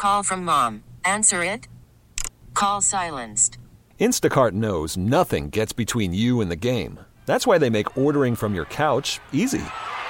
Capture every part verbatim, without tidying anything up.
Call from mom. Answer it. Call silenced. Instacart knows nothing gets between you and the game. That's why they make ordering from your couch easy.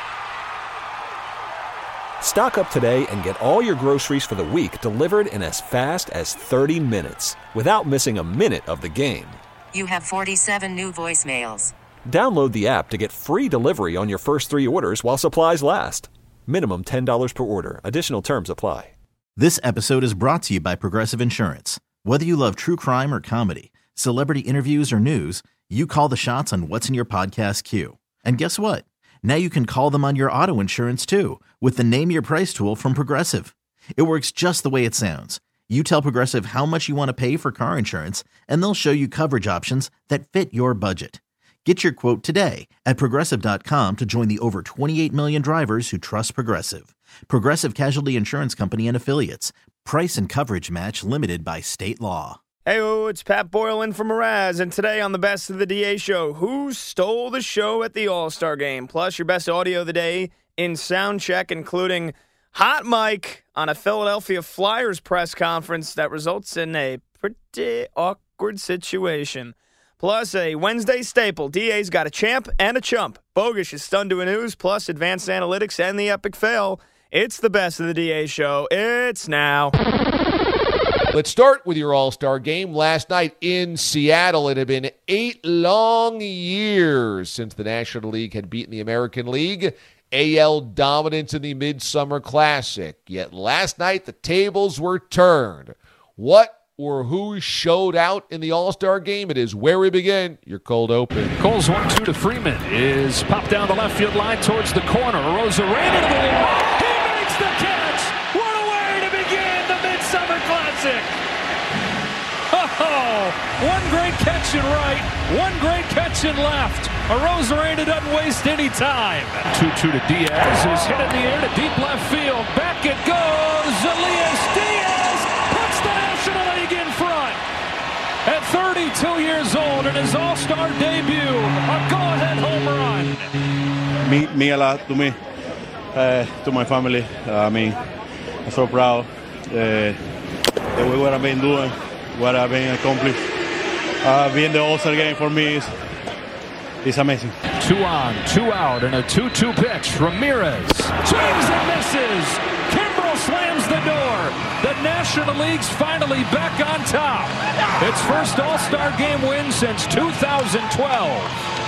Stock up today and get all your groceries for the week delivered in as fast as thirty minutes without missing a minute of the game. You have forty-seven new voicemails. Download the app to get free delivery on your first three orders while supplies last. Minimum ten dollars per order. Additional terms apply. This episode is brought to you by Progressive Insurance. Whether you love true crime or comedy, celebrity interviews or news, you call the shots on what's in your podcast queue. And guess what? Now you can call them on your auto insurance too with the Name Your Price tool from Progressive. It works just the way it sounds. You tell Progressive how much you want to pay for car insurance, and they'll show you coverage options that fit your budget. Get your quote today at Progressive dot com to join the over twenty-eight million drivers who trust Progressive. Progressive Casualty Insurance Company and Affiliates. Price and coverage match limited by state law. Hey, it's Pat Boyle in for Mraz, and today on the Best of the D A show, who stole the show at the All-Star Game? Plus your best audio of the day in sound check, including Hot Mike on a Philadelphia Flyers press conference that results in a pretty awkward situation. Plus a Wednesday staple. D A's got a champ and a chump. Bogusch is stunned to news, plus advanced analytics and the epic fail. It's the Best of the D A show. It's now. Let's start with your All-Star game. Last night in Seattle, it had been eight long years since the National League had beaten the American League. A L dominance in the Midsummer Classic. Yet last night, the tables were turned. What or who showed out in the All-Star game? It is where we begin. Your cold open. Cole's one two to Freeman is popped down the left field line towards the corner. Rosa ran into the wall. He makes the catch. What a way to begin the Midsummer Classic. Oh, one great catch in right, one great catch in left. Arozarena doesn't waste any time. two two to Diaz is hit in the air to deep left field. Back it goes. Elias Diaz puts the National League in front. At thirty-two years old in his All-Star debut, a go-ahead home run. Me, me a lot to me, uh, to my family. Uh, I mean, I'm so proud uh, that we what I've been doing, what I've been accomplished. Uh, being the All-Star game for me is, is amazing. Two on, two out, and a two two pitch. Ramirez swings and misses. Kimbrel slams the door. The National League's finally back on top. Its first All-Star game win since two thousand twelve.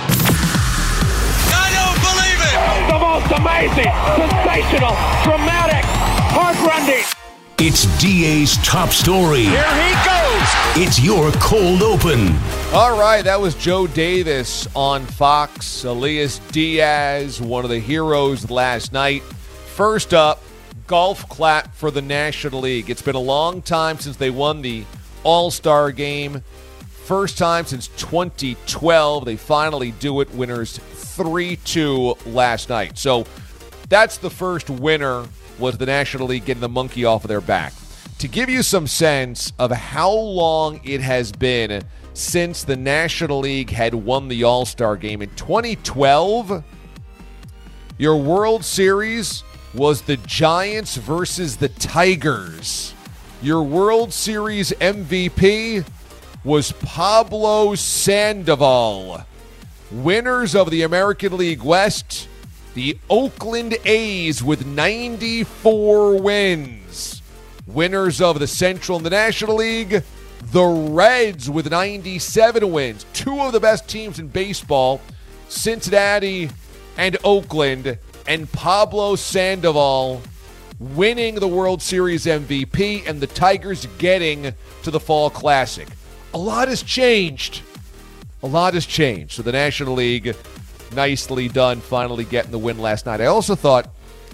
I don't believe it! The most amazing, sensational, dramatic, heart-rending. It's D A's top story. Here he goes. It's your cold open. All right, that was Joe Davis on Fox. Elias Diaz, one of the heroes last night. First up, golf clap for the National League. It's been a long time since they won the All-Star game. First time since twenty twelve. They finally do it. Winners three two last night. So that's the first winner, was the National League getting the monkey off of their back. To give you some sense of how long it has been since the National League had won the All-Star game, in twenty twelve, your World Series was the Giants versus the Tigers. Your World Series M V P was Pablo Sandoval. Winners of the American League West, the Oakland A's with ninety-four wins. Winners of the Central and the National League, the Reds with ninety-seven wins. Two of the best teams in baseball, Cincinnati and Oakland, and Pablo Sandoval winning the World Series M V P and the Tigers getting to the Fall Classic. A lot has changed. A lot has changed. So the National League, nicely done, finally getting the win last night. I also thought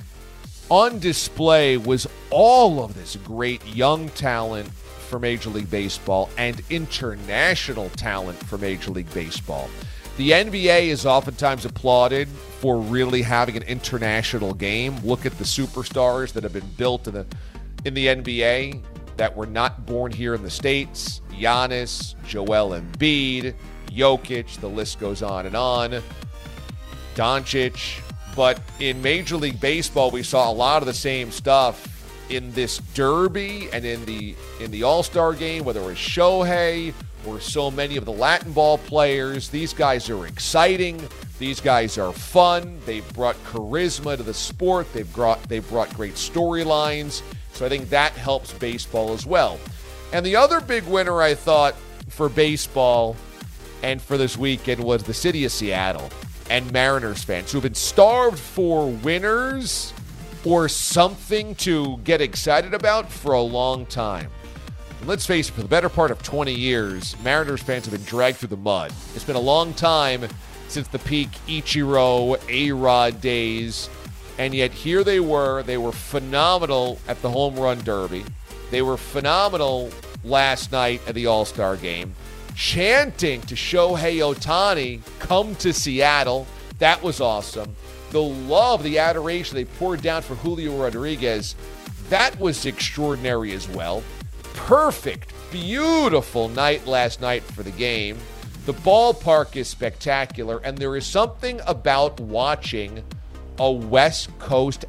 on display was all of this great young talent for Major League Baseball and international talent for Major League Baseball. The N B A is oftentimes applauded for really having an international game. Look at the superstars that have been built in the in the N B A that were not born here in the States. Giannis, Joel Embiid, Jokic, the list goes on and on. Doncic. But in Major League Baseball, we saw a lot of the same stuff in this derby and in the in the All-Star game, whether it was Shohei or so many of the Latin ball players. These guys are exciting. These guys are fun. They've brought charisma to the sport. They've brought they've brought great storylines. So I think that helps baseball as well. And the other big winner, I thought, for baseball and for this weekend was the city of Seattle and Mariners fans who have been starved for winners or something to get excited about for a long time. And let's face it, for the better part of twenty years, Mariners fans have been dragged through the mud. It's been a long time since the peak Ichiro, A-Rod days, and yet here they were. They were phenomenal at the Home Run Derby. They were phenomenal last night at the All-Star game, chanting to Shohei Ohtani, come to Seattle. That was awesome. The love, the adoration they poured down for Julio Rodriguez, that was extraordinary as well. Perfect, beautiful night last night for the game. The ballpark is spectacular, and there is something about watching a West Coast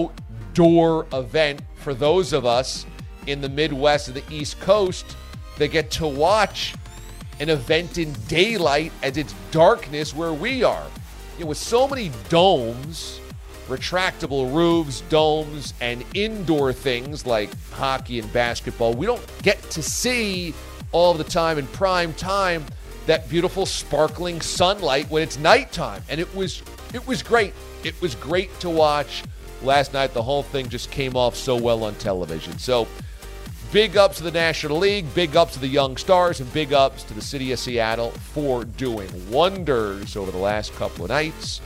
outdoor event for those of us in the Midwest and the East Coast that get to watch an event in daylight as it's darkness where we are. You know, with so many domes, retractable roofs, domes, and indoor things like hockey and basketball, we don't get to see all the time in prime time that beautiful sparkling sunlight when it's nighttime. And it was it was great. It was great to watch last night. The whole thing just came off so well on television. So big ups to the National League, big ups to the young stars, and big ups to the city of Seattle for doing wonders over the last couple of nights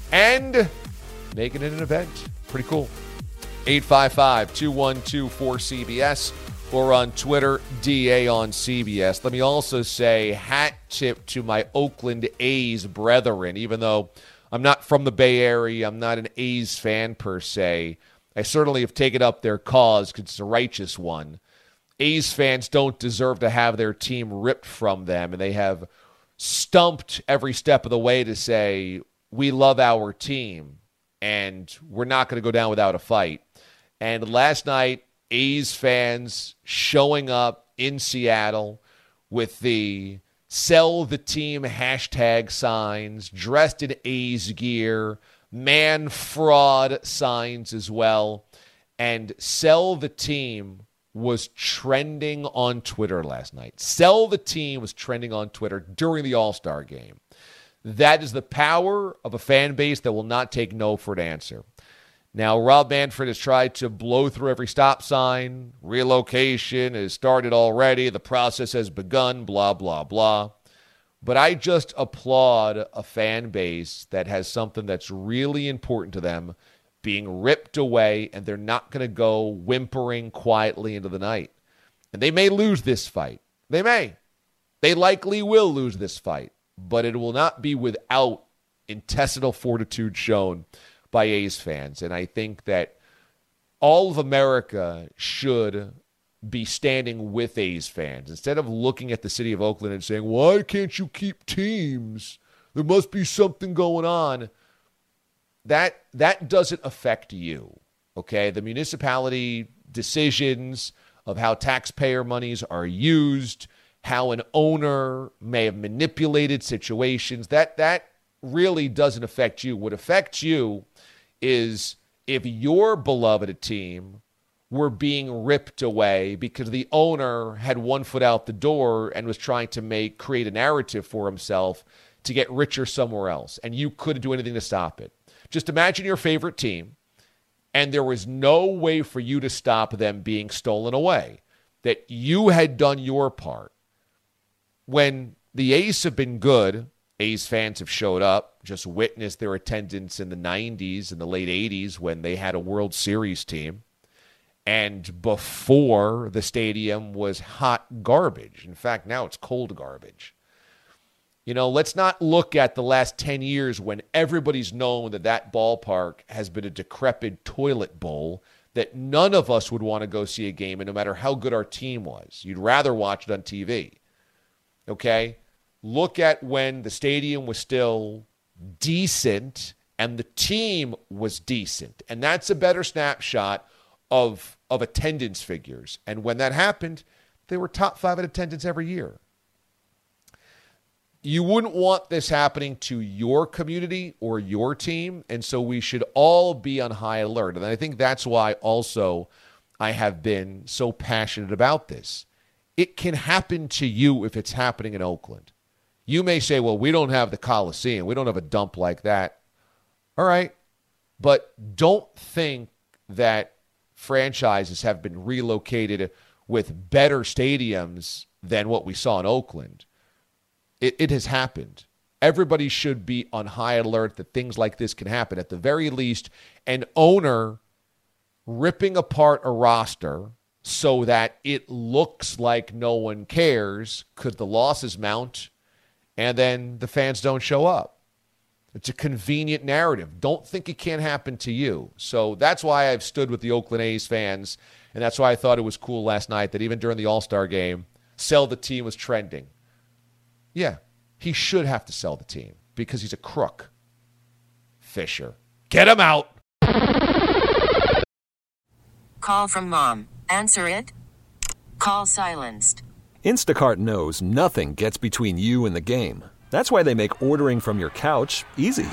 and making it an event. Pretty cool. eight five five, two one two, four C B S or on Twitter, D A on C B S. Let me also say hat tip to my Oakland A's brethren. Even though I'm not from the Bay Area, I'm not an A's fan per se, I certainly have taken up their cause because it's a righteous one. A's fans don't deserve to have their team ripped from them, and they have stumped every step of the way to say, we love our team, and we're not going to go down without a fight. And last night, A's fans showing up in Seattle with the sell the team hashtag signs, dressed in A's gear, man fraud signs as well, and sell the team was trending on Twitter last night. Sell the team was trending on Twitter during the All-Star game. That is the power of a fan base that will not take no for an answer. Now, Rob Manfred has tried to blow through every stop sign. Relocation has started already. The process has begun, blah, blah, blah. But I just applaud a fan base that has something that's really important to them being ripped away, and they're not going to go whimpering quietly into the night. And they may lose this fight. They may. They likely will lose this fight. But it will not be without intestinal fortitude shown by A's fans. And I think that all of America should be standing with A's fans. Instead of looking at the city of Oakland and saying, why can't you keep teams? There must be something going on. That that doesn't affect you, okay? The municipality decisions of how taxpayer monies are used, how an owner may have manipulated situations, that that really doesn't affect you. What affects you is if your beloved team were being ripped away because the owner had one foot out the door and was trying to make create a narrative for himself to get richer somewhere else, and you couldn't do anything to stop it. Just imagine your favorite team, and there was no way for you to stop them being stolen away, that you had done your part. When the A's have been good, A's fans have showed up, just witnessed their attendance in the nineties and the late eighties when they had a World Series team. And before, the stadium was hot garbage. In fact, now it's cold garbage. You know, let's not look at the last ten years when everybody's known that that ballpark has been a decrepit toilet bowl that none of us would want to go see a game in, no matter how good our team was. You'd rather watch it on T V. Okay? Look at when the stadium was still decent and the team was decent. And that's a better snapshot of, of attendance figures. And when that happened, they were top five in attendance every year. You wouldn't want this happening to your community or your team, and so we should all be on high alert. And I think that's why also I have been so passionate about this. It can happen to you if it's happening in Oakland. You may say, well, we don't have the Coliseum. We don't have a dump like that. All right. But don't think that franchises have been relocated with better stadiums than what we saw in Oakland. It, it has happened. Everybody should be on high alert that things like this can happen. At the very least, an owner ripping apart a roster so that it looks like no one cares could the losses mount and then the fans don't show up. It's a convenient narrative. Don't think it can't happen to you. So that's why I've stood with the Oakland A's fans, and that's why I thought it was cool last night that even during the All-Star game, sell the team was trending. Yeah, he should have to sell the team because he's a crook. Fisher. Get him out. Call from mom. Answer it. Call silenced. Instacart knows nothing gets between you and the game. That's why they make ordering from your couch easy.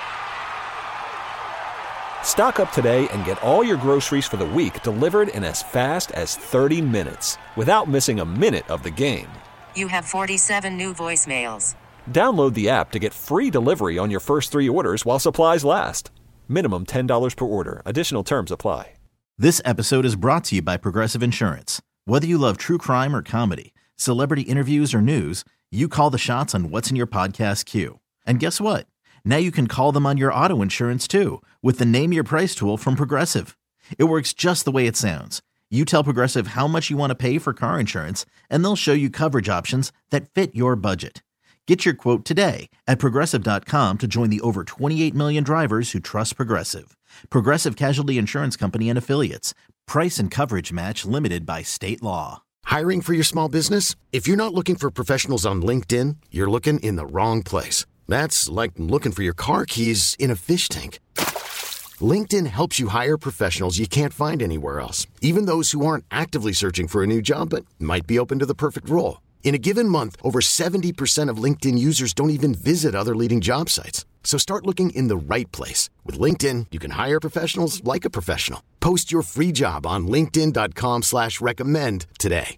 Stock up today and get all your groceries for the week delivered in as fast as thirty minutes without missing a minute of the game. You have forty-seven new voicemails. Download the app to get free delivery on your first three orders while supplies last. Minimum ten dollars per order. Additional terms apply. This episode is brought to you by Progressive Insurance. Whether you love true crime or comedy, celebrity interviews or news, you call the shots on what's in your podcast queue. And guess what? Now you can call them on your auto insurance too with the Name Your Price tool from Progressive. It works just the way it sounds. You tell Progressive how much you want to pay for car insurance, and they'll show you coverage options that fit your budget. Get your quote today at Progressive dot com to join the over twenty-eight million drivers who trust Progressive. Progressive Casualty Insurance Company and Affiliates. Price and coverage match limited by state law. Hiring for your small business? If you're not looking for professionals on LinkedIn, you're looking in the wrong place. That's like looking for your car keys in a fish tank. LinkedIn helps you hire professionals you can't find anywhere else, even those who aren't actively searching for a new job but might be open to the perfect role. In a given month, over seventy percent of LinkedIn users don't even visit other leading job sites. So start looking in the right place. With LinkedIn, you can hire professionals like a professional. Post your free job on linkedin dot com slash recommend today.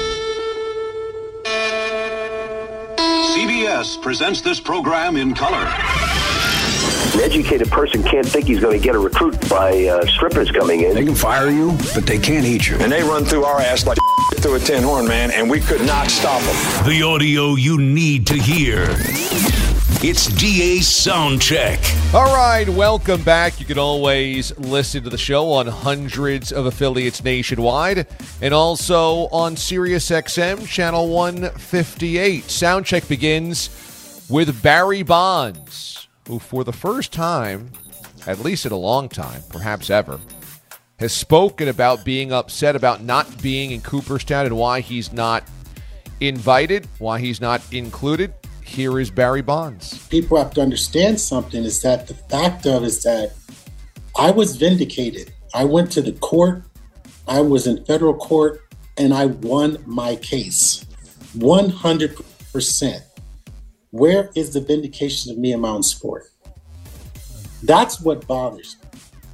C B S presents this program in color. An educated person can't think he's going to get a recruit by uh, strippers coming in. They can fire you, but they can't eat you. And they run through our ass like through a tin horn, man, and we could not stop them. The audio you need to hear. It's D A's Soundcheck. All right, welcome back. You can always listen to the show on hundreds of affiliates nationwide and also on SiriusXM Channel one fifty-eight. Soundcheck begins with Barry Bonds, who for the first time, at least in a long time, perhaps ever, has spoken about being upset about not being in Cooperstown and why he's not invited, why he's not included. Here is Barry Bonds. People have to understand something is that the fact of is that I was vindicated. I went to the court. I was in federal court and I won my case. one hundred percent. Where is the vindication of me in my own sport? That's what bothers me.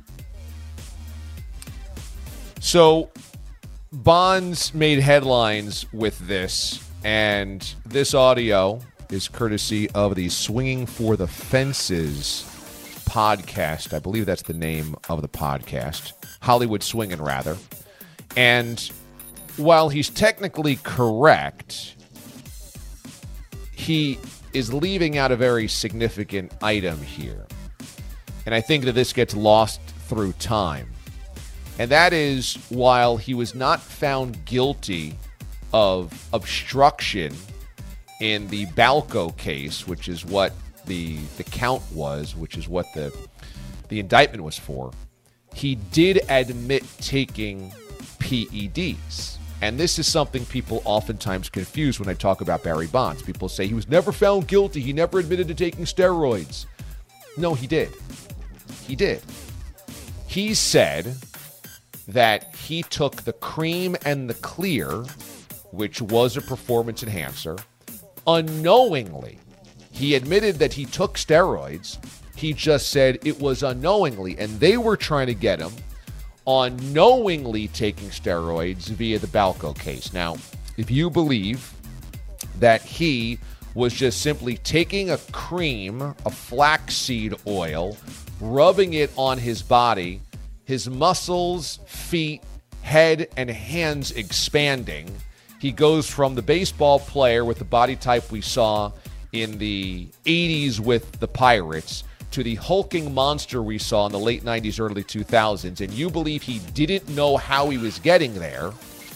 So Bonds made headlines with this, and this audio is courtesy of the Swinging for the Fences podcast. I believe that's the name of the podcast. Hollywood Swinging, rather. And while he's technically correct, he is leaving out a very significant item here. And I think that this gets lost through time. And that is, while he was not found guilty of obstruction in the Balco case, which is what the the count was, which is what the the indictment was for, he did admit taking P E Ds. And this is something people oftentimes confuse when I talk about Barry Bonds. People say he was never found guilty. He never admitted to taking steroids. No, he did. He did. He said that he took the cream and the clear, which was a performance enhancer, unknowingly. He admitted that he took steroids. He just said it was unknowingly, and they were trying to get him on knowingly taking steroids via the Balco case. Now, if you believe that he was just simply taking a cream, a flaxseed oil, rubbing it on his body, his muscles, feet, head, and hands expanding, he goes from the baseball player with the body type we saw in the eighties with the Pirates to the hulking monster we saw in the late nineties, early two thousands, and you believe he didn't know how he was getting there,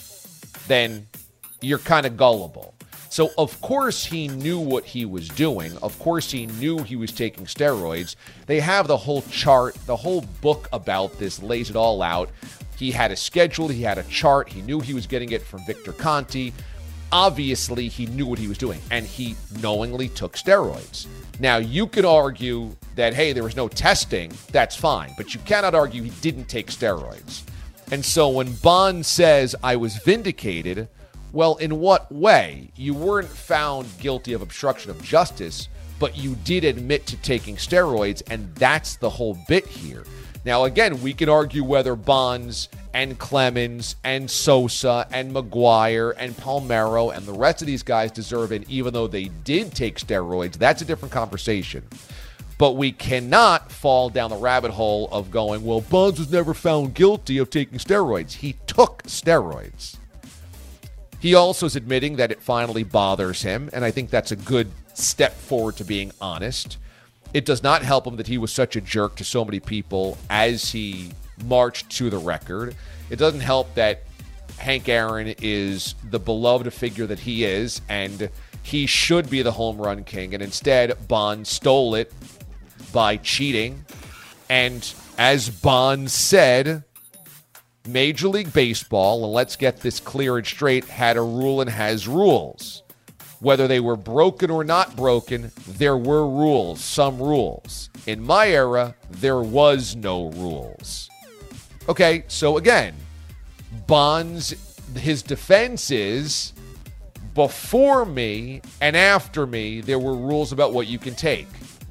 then you're kind of gullible. So, of course, he knew what he was doing. Of course, he knew he was taking steroids. They have the whole chart, the whole book about this lays it all out. He had a schedule. He had a chart. He knew he was getting it from Victor Conti. Obviously, he knew what he was doing, and he knowingly took steroids. Now, you could argue that, hey, there was no testing. That's fine. But you cannot argue he didn't take steroids. And so when Bond says, I was vindicated, well, in what way? You weren't found guilty of obstruction of justice, but you did admit to taking steroids, and that's the whole bit here. Now, again, we can argue whether Bonds and Clemens and Sosa and McGuire and Palmeiro and the rest of these guys deserve it, even though they did take steroids. That's a different conversation. But we cannot fall down the rabbit hole of going, well, Bonds was never found guilty of taking steroids. He took steroids. He also is admitting that it finally bothers him, and I think that's a good step forward to being honest. It does not help him that he was such a jerk to so many people as he marched to the record. It doesn't help that Hank Aaron is the beloved figure that he is, and he should be the home run king, and instead Bond stole it by cheating. And as Bond said, Major League Baseball, and let's get this clear and straight, had a rule and has rules. Whether they were broken or not broken, there were rules, some rules. In my era, there was no rules. Okay, so again, Bonds, his defense is, before me and after me, there were rules about what you can take,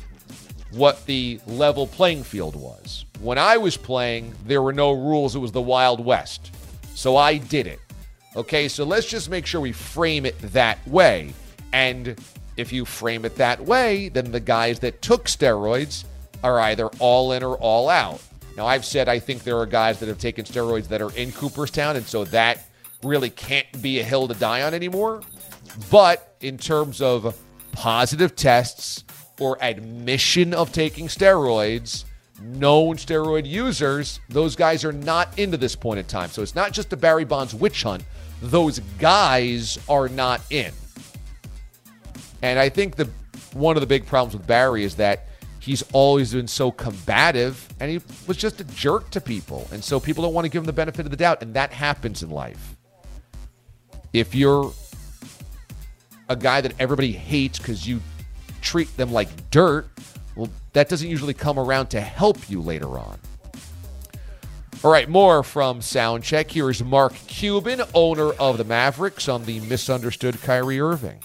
what the level playing field was. When I was playing, there were no rules. It was the Wild West. So I did it. Okay, so let's just make sure we frame it that way. And if you frame it that way, then the guys that took steroids are either all in or all out. Now, I've said I think there are guys that have taken steroids that are in Cooperstown, and so that really can't be a hill to die on anymore. But in terms of positive tests or admission of taking steroids, known steroid users, those guys are not into this point in time. So it's not just a Barry Bonds witch hunt. Those guys are not in. And I think the one of the big problems with Barry is that he's always been so combative, and he was just a jerk to people. And so people don't want to give him the benefit of the doubt, and that happens in life. If you're a guy that everybody hates because you treat them like dirt, well, that doesn't usually come around to help you later on. All right, more from Soundcheck. Here is Mark Cuban, owner of the Mavericks, on the misunderstood Kyrie Irving.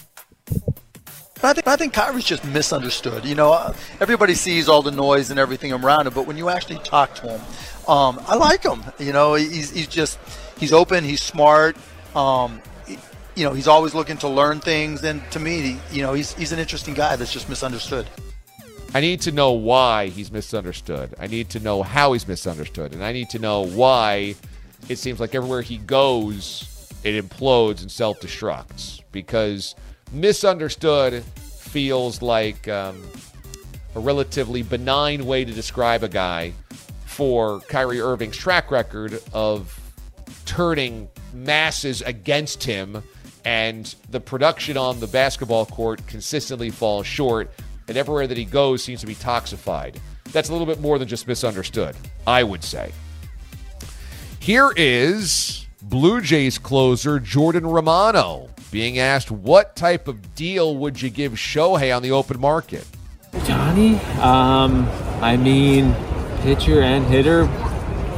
I think, I think Kyrie's just misunderstood. You know, everybody sees all the noise and everything around him, but when you actually talk to him, um, I like him. You know, he's he's just he's open, he's smart. Um, he, you know, he's always looking to learn things, and to me, he, you know, he's he's an interesting guy that's just misunderstood. I need to know why he's misunderstood. I need to know how he's misunderstood, and I need to know why it seems like everywhere he goes, it implodes and self-destructs, because misunderstood feels like um, a relatively benign way to describe a guy for Kyrie Irving's track record of turning masses against him, and the production on the basketball court consistently falls short, and everywhere that he goes seems to be toxified. That's a little bit more than just misunderstood, I would say. Here is Blue Jays closer Jordan Romano being asked, what type of deal would you give Shohei on the open market? Johnny? Um, I mean, pitcher and hitter,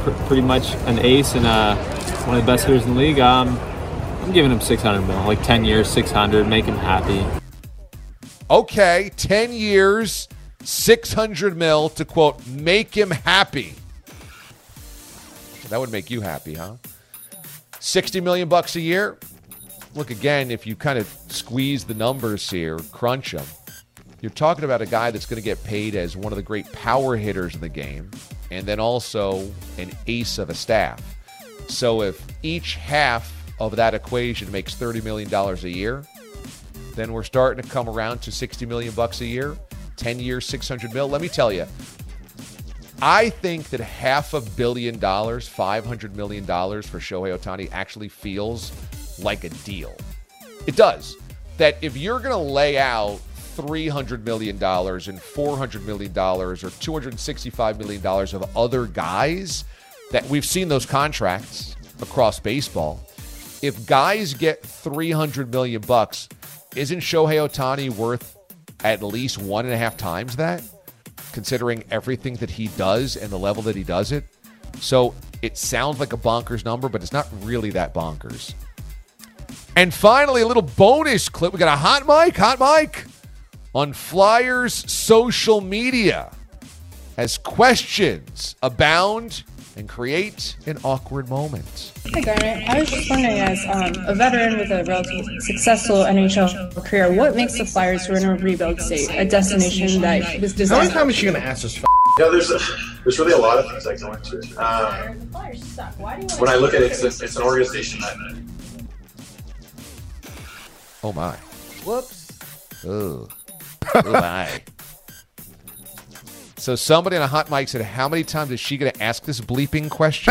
pr- pretty much an ace and uh, one of the best hitters in the league. Um, I'm giving him six hundred mil, like ten years, six hundred, make him happy. Okay, ten years, six hundred mil to, quote, make him happy. That would make you happy, huh? sixty million bucks a year. Look, again, if you kind of squeeze the numbers here, crunch them, you're talking about a guy that's going to get paid as one of the great power hitters in the game and then also an ace of a staff. So if each half of that equation makes thirty million dollars a year, then we're starting to come around to sixty million bucks a year, ten years, six hundred mil. Let me tell you, I think that half a billion dollars, five hundred million dollars for Shohei Ohtani actually feels like a deal. It does. That if you're going to lay out three hundred million dollars and four hundred million dollars or two hundred sixty-five million dollars of other guys, that we've seen those contracts across baseball. If guys get three hundred million bucks, isn't Shohei Ohtani worth at least one and a half times that, considering everything that he does and the level that he does it? So it sounds like a bonkers number, but it's not really that bonkers. And finally, a little bonus clip. We got a hot mic, hot mic on Flyers social media as questions abound and create an awkward moment. Hi, Garnet. I was just wondering, as um, a veteran with a relatively successful N H L career, what makes the Flyers who are in a rebuild state a destination that was designed? How many times is she going to ask us? F- Yeah, there's a, there's really a lot of things that go into it. Um, when I look at it, it's, it's an organization that. Oh my! Whoops! Oh, oh my! So somebody on a hot mic said, "How many times is she going to ask this bleeping question?"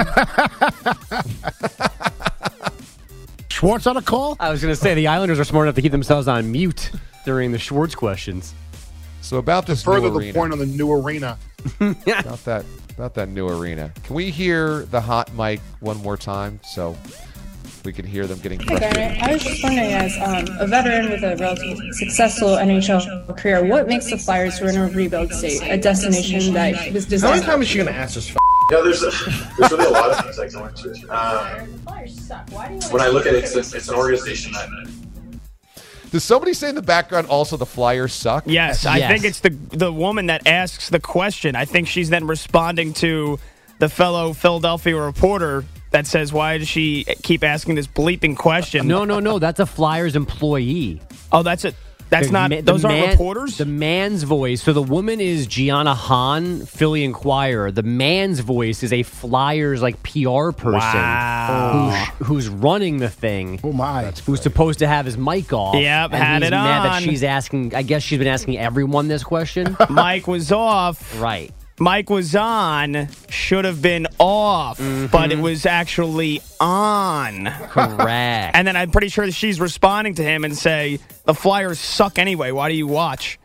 Schwartz on a call? I was going to say the Islanders are smart enough to keep themselves on mute during the Schwartz questions. So about this further new the arena. point on the new arena. about that, about that new arena. Can we hear the hot mic one more time so we can hear them getting Hi, frustrated? Garnet. I was just wondering, as um, a veteran with a relatively successful N H L career, what makes the Flyers who are in a rebuild state a destination that was How designed? many times is she going to ask us? F- Yeah, there's a, there's really a lot of things that go into it. Um, when I look at it, it's, it's an organization that. Does somebody say in the background also the Flyers suck? Yes, I think it's the the woman that asks the question. I think she's then responding to the fellow Philadelphia reporter that says, why does she keep asking this bleeping question? No, no, no. That's a Flyers employee. Oh, that's it. That's The not. ma- the Those aren't man- reporters. The man's voice. So the woman is Gianna Hahn, Philly Inquirer. The man's voice is a Flyers like P R person Wow. who's, who's running the thing. Oh my! Who's supposed to have his mic off? Yep, and had he's it mad on. that she's asking. I guess she's been asking everyone this question. Mike was off. Right. Mike was on. Should have been off, but it was actually on. Correct. And then I'm pretty sure that she's responding to him and say, the Flyers suck anyway. Why do you watch?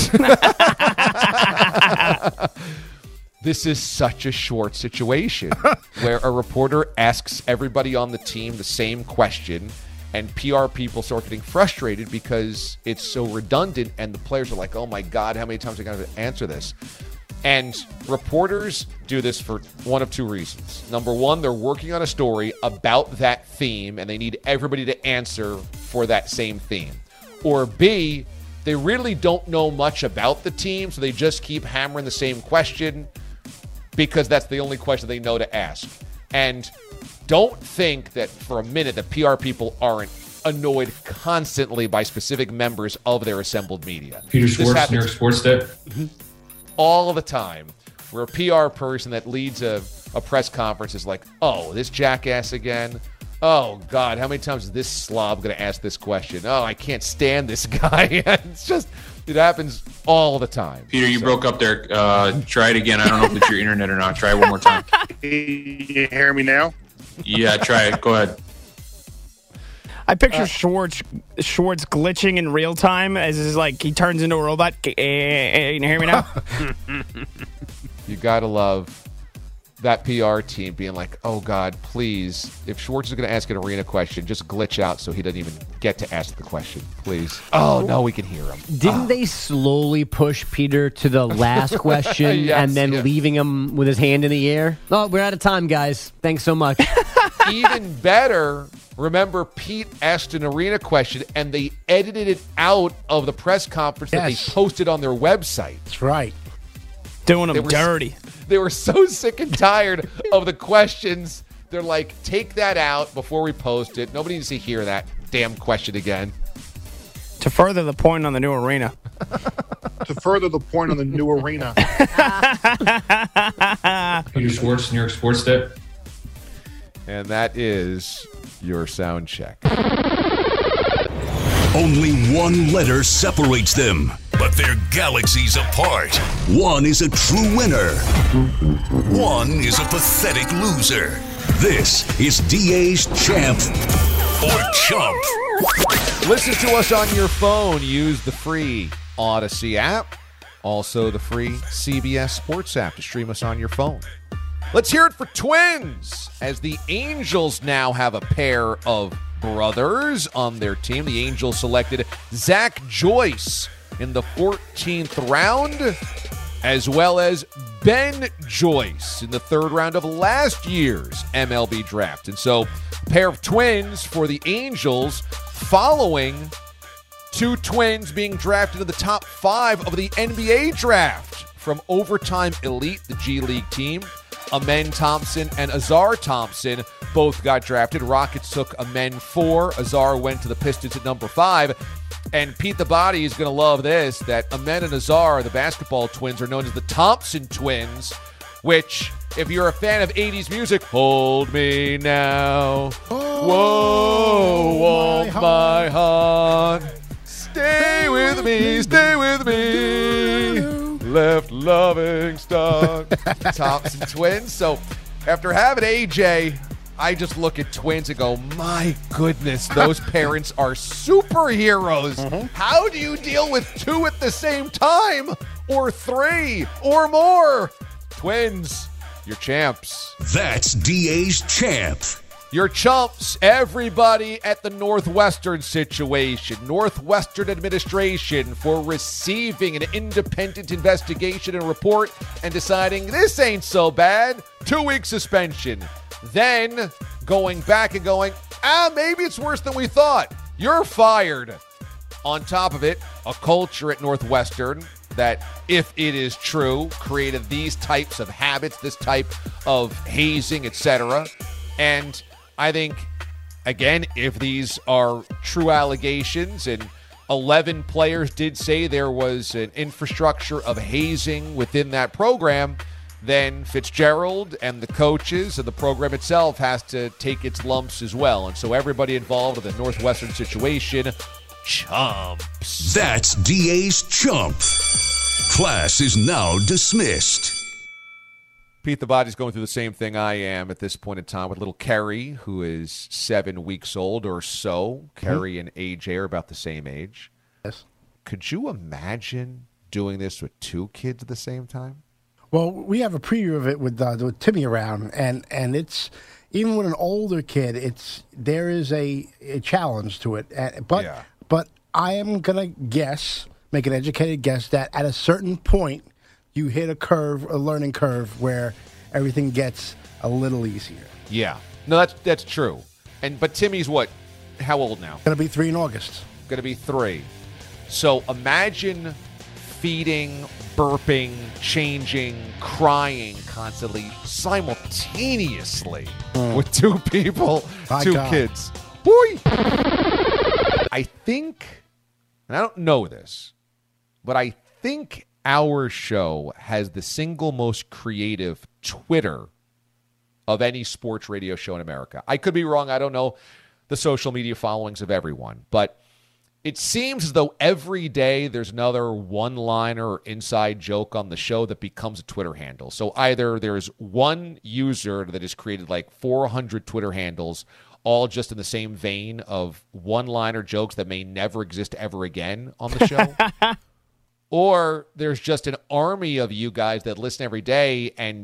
This is such a short situation where a reporter asks everybody on the team the same question, and P R people start getting frustrated because it's so redundant, and the players are like, oh my God, how many times are I going to answer this? And reporters do this for one of two reasons. Number one, they're working on a story about that theme, and they need everybody to answer for that same theme. Or B, they really don't know much about the team, so they just keep hammering the same question because that's the only question they know to ask. And don't think that for a minute that P R people aren't annoyed constantly by specific members of their assembled media. Peter This Schwartz, happens New York Sports Day. all the time, where a P R person that leads a, a press conference is like, oh, this jackass again? Oh, God, how many times is this slob going to ask this question? Oh, I can't stand this guy. It's just, it happens all the time. Peter, you So- broke up there. Uh, try it again. I don't know if it's your internet or not. Try it one more time. You hear me now? Yeah, try it. Go ahead. I picture Schwartz Schwartz glitching in real time as is like he turns into a robot. Eh, eh, You hear me now? You got to love that P R team being like, oh, God, please, if Schwartz is going to ask an arena question, just glitch out so he doesn't even get to ask the question, please. Oh, no, we can hear him. Didn't oh. they slowly push Peter to the last question yes, and then yes. leaving him with his hand in the air? Oh, we're out of time, guys. Thanks so much. Even better, remember Pete asked an arena question and they edited it out of the press conference yes. that they posted on their website. That's right. Doing them they were, dirty. They were so sick and tired of the questions. They're like, take that out before we post it. Nobody needs to hear that damn question again. To further the point on the new arena. To further the point on the new arena. Peter Schwartz, New York Sports Day. And that is your sound check. Only one letter separates them, but they're galaxies apart. One is a true winner. One is a pathetic loser. This is D A's Champ or Chump. Listen to us on your phone. Use the free Odyssey app. Also the free C B S Sports app to stream us on your phone. Let's hear it for Twins, as the Angels now have a pair of brothers on their team. The Angels selected Zach Joyce in the fourteenth round, as well as Ben Joyce in the third round of last year's M L B draft. And so a pair of twins for the Angels following two twins being drafted in the top five of the N B A draft from Overtime Elite, the G League team. Amen Thompson and Azar Thompson both got drafted. Rockets took Amen four. Azar went to the Pistons at number five. And Pete the Body is going to love this, that Amen and Azar, the basketball twins, are known as the Thompson twins, which, if you're a fan of eighties music, hold me now. Oh, whoa, want my, my heart. Stay with me, stay with me. Left loving star. Thompson twins. So after having A J, I just look at twins and go, my goodness, those parents are superheroes. Mm-hmm. How do you deal with two at the same time? Or three? Or more? Twins, you're champs. That's D A's Champ. Your chumps, everybody at the Northwestern situation. Northwestern administration for receiving an independent investigation and report and deciding this ain't so bad. Two-week suspension. Then going back and going, ah, maybe it's worse than we thought. You're fired. On top of it, a culture at Northwestern that, if it is true, created these types of habits, this type of hazing, et cetera. And I think, again, if these are true allegations, and eleven players did say there was an infrastructure of hazing within that program, then Fitzgerald and the coaches and the program itself has to take its lumps as well. And so everybody involved in the Northwestern situation, chumps. That's D A's Chump. Class is now dismissed. Pete the Body's going through the same thing I am at this point in time with little Kerry, who is seven weeks old or so. Mm-hmm. Kerry and A J are about the same age. Yes. Could you imagine doing this with two kids at the same time? Well, we have a preview of it with, uh, with Timmy around, and, and it's even with an older kid, it's there is a, a challenge to it. Uh, but yeah. but I am gonna guess, make an educated guess, that at a certain point you hit a curve, a learning curve, where everything gets a little easier. Yeah, no, that's that's true. And but Timmy's what? How old now? Gonna be three in August. Gonna be three. So imagine feeding, burping, changing, crying constantly, simultaneously mm. with two people, My two God. kids. Boy, I think, and I don't know this, but I think our show has the single most creative Twitter of any sports radio show in America. I could be wrong. I don't know the social media followings of everyone, but it seems as though every day there's another one-liner or inside joke on the show that becomes a Twitter handle. So either there's one user that has created like four hundred Twitter handles, all just in the same vein of one-liner jokes that may never exist ever again on the show. Or there's just an army of you guys that listen every day and just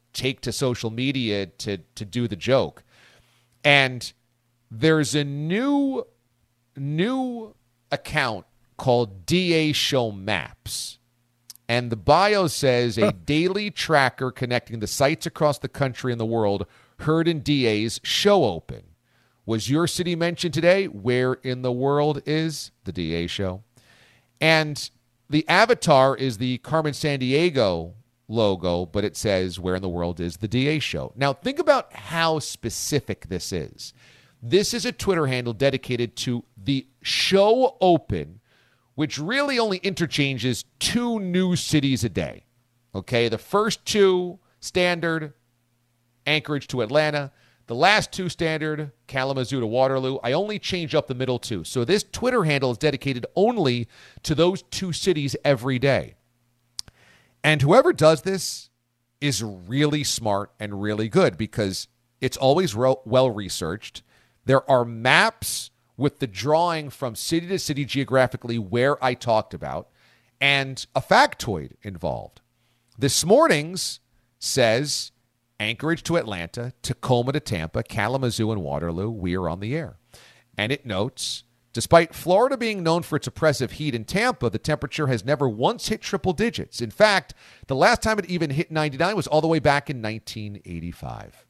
take to social media to to do the joke. And there's a new new account called D A Show Maps. And the bio says a daily tracker connecting the sites across the country and the world heard in D A's Show Open. Was your city mentioned today? Where in the world is the D A Show? And the avatar is the Carmen Sandiego logo, but it says where in the world is the D A Show. Now, think about how specific this is. This is a Twitter handle dedicated to the Show Open, which really only interchanges two new cities a day. Okay, the first two, standard, Anchorage to Atlanta. The last two, standard, Kalamazoo to Waterloo. I only change up the middle two. So this Twitter handle is dedicated only to those two cities every day. And whoever does this is really smart and really good because it's always re- well-researched. There are maps with the drawing from city to city geographically where I talked about, and a factoid involved. This morning's says Anchorage to Atlanta, Tacoma to Tampa, Kalamazoo and Waterloo, we are on the air. And it notes, despite Florida being known for its oppressive heat, in Tampa, the temperature has never once hit triple digits. In fact, the last time it even hit ninety-nine was all the way back in nineteen eighty-five.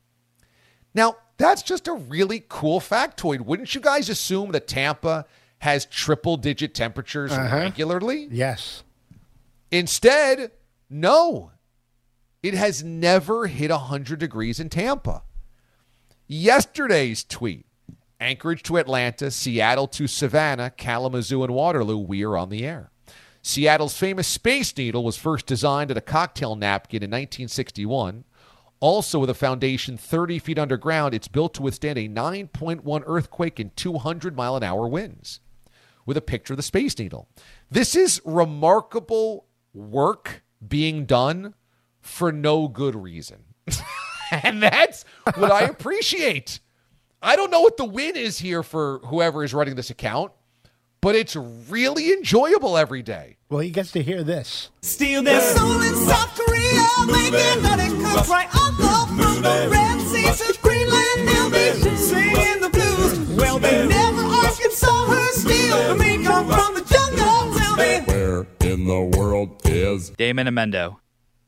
Now, that's just a really cool factoid. Wouldn't you guys assume that Tampa has triple-digit temperatures uh-huh. regularly? Yes. Instead, no. It has never hit one hundred degrees in Tampa. Yesterday's tweet, Anchorage to Atlanta, Seattle to Savannah, Kalamazoo and Waterloo, we are on the air. Seattle's famous Space Needle was first designed at a cocktail napkin in nineteen sixty-one. Also with a foundation thirty feet underground, it's built to withstand a nine point one earthquake and two hundred mile an hour winds. With a picture of the Space Needle. This is remarkable work being done for no good reason. And that's what I appreciate. I don't know what the win is here for whoever is running this account, but it's really enjoyable every day. Well, he gets to hear this. Steal their soul in South Korea, making honey comes right off the the Red Seas of Greenland. They'll be singing the blues. Well, they never Arkansas her steal. Me come from the jungle. Tell me where in the world is Damon Amendo?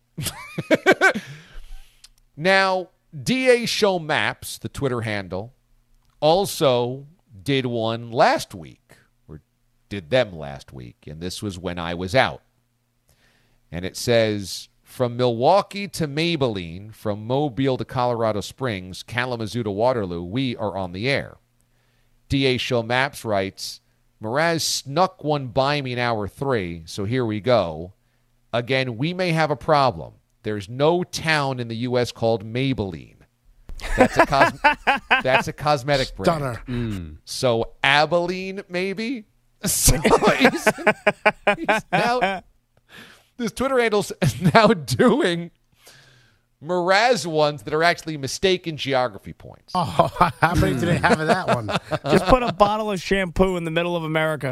Now, D A Show Maps, the Twitter handle, also did one last week, or did them last week, and this was when I was out. And it says, from Milwaukee to Maybelline, from Mobile to Colorado Springs, Kalamazoo to Waterloo, we are on the air. D A Show Maps writes, Mraz snuck one by me in hour three, so here we go. Again, we may have a problem. There's no town in the U S called Maybelline. That's a cos- that's a cosmetic brand. Stunner. Mm. So Abilene, maybe? So he's, he's now, this Twitter handle's now doing Mraz ones that are actually mistaken geography points. Oh, how many do they have of that one? Just put a bottle of shampoo in the middle of America.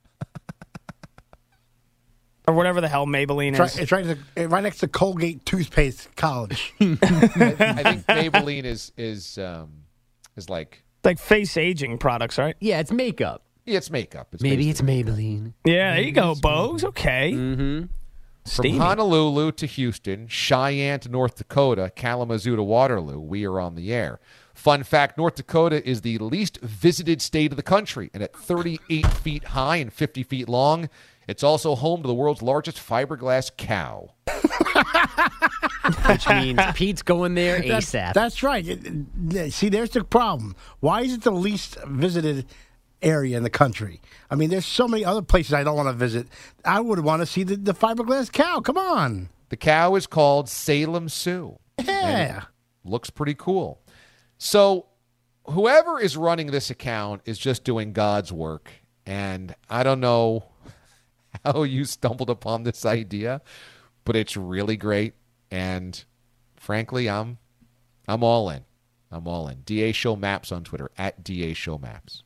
Or whatever the hell Maybelline it's is. Right, it's right, to, right next to Colgate Toothpaste College. I, I think Maybelline is is um, is like like face aging products, right? Yeah, it's makeup. Yeah, it's makeup. It's Maybe it's Maybelline. Yeah, there you go, Bogues. Okay. Mm-hmm. From Honolulu to Houston, Cheyenne to North Dakota, Kalamazoo to Waterloo, we are on the air. Fun fact, North Dakota is the least visited state of the country, and at thirty-eight feet high and fifty feet long, it's also home to the world's largest fiberglass cow. Which means Pete's going there ASAP. That's, that's right. It, see, there's the problem. Why is it the least visited area in the country? I mean, there's so many other places I don't want to visit. I would want to see the, the fiberglass cow. Come on. The cow is called Salem Sioux. Yeah. Looks pretty cool. So whoever is running this account is just doing God's work. And I don't know how you stumbled upon this idea, but it's really great. And frankly, I'm I'm all in. I'm all in. D A Show Maps on Twitter, at D A Show Maps.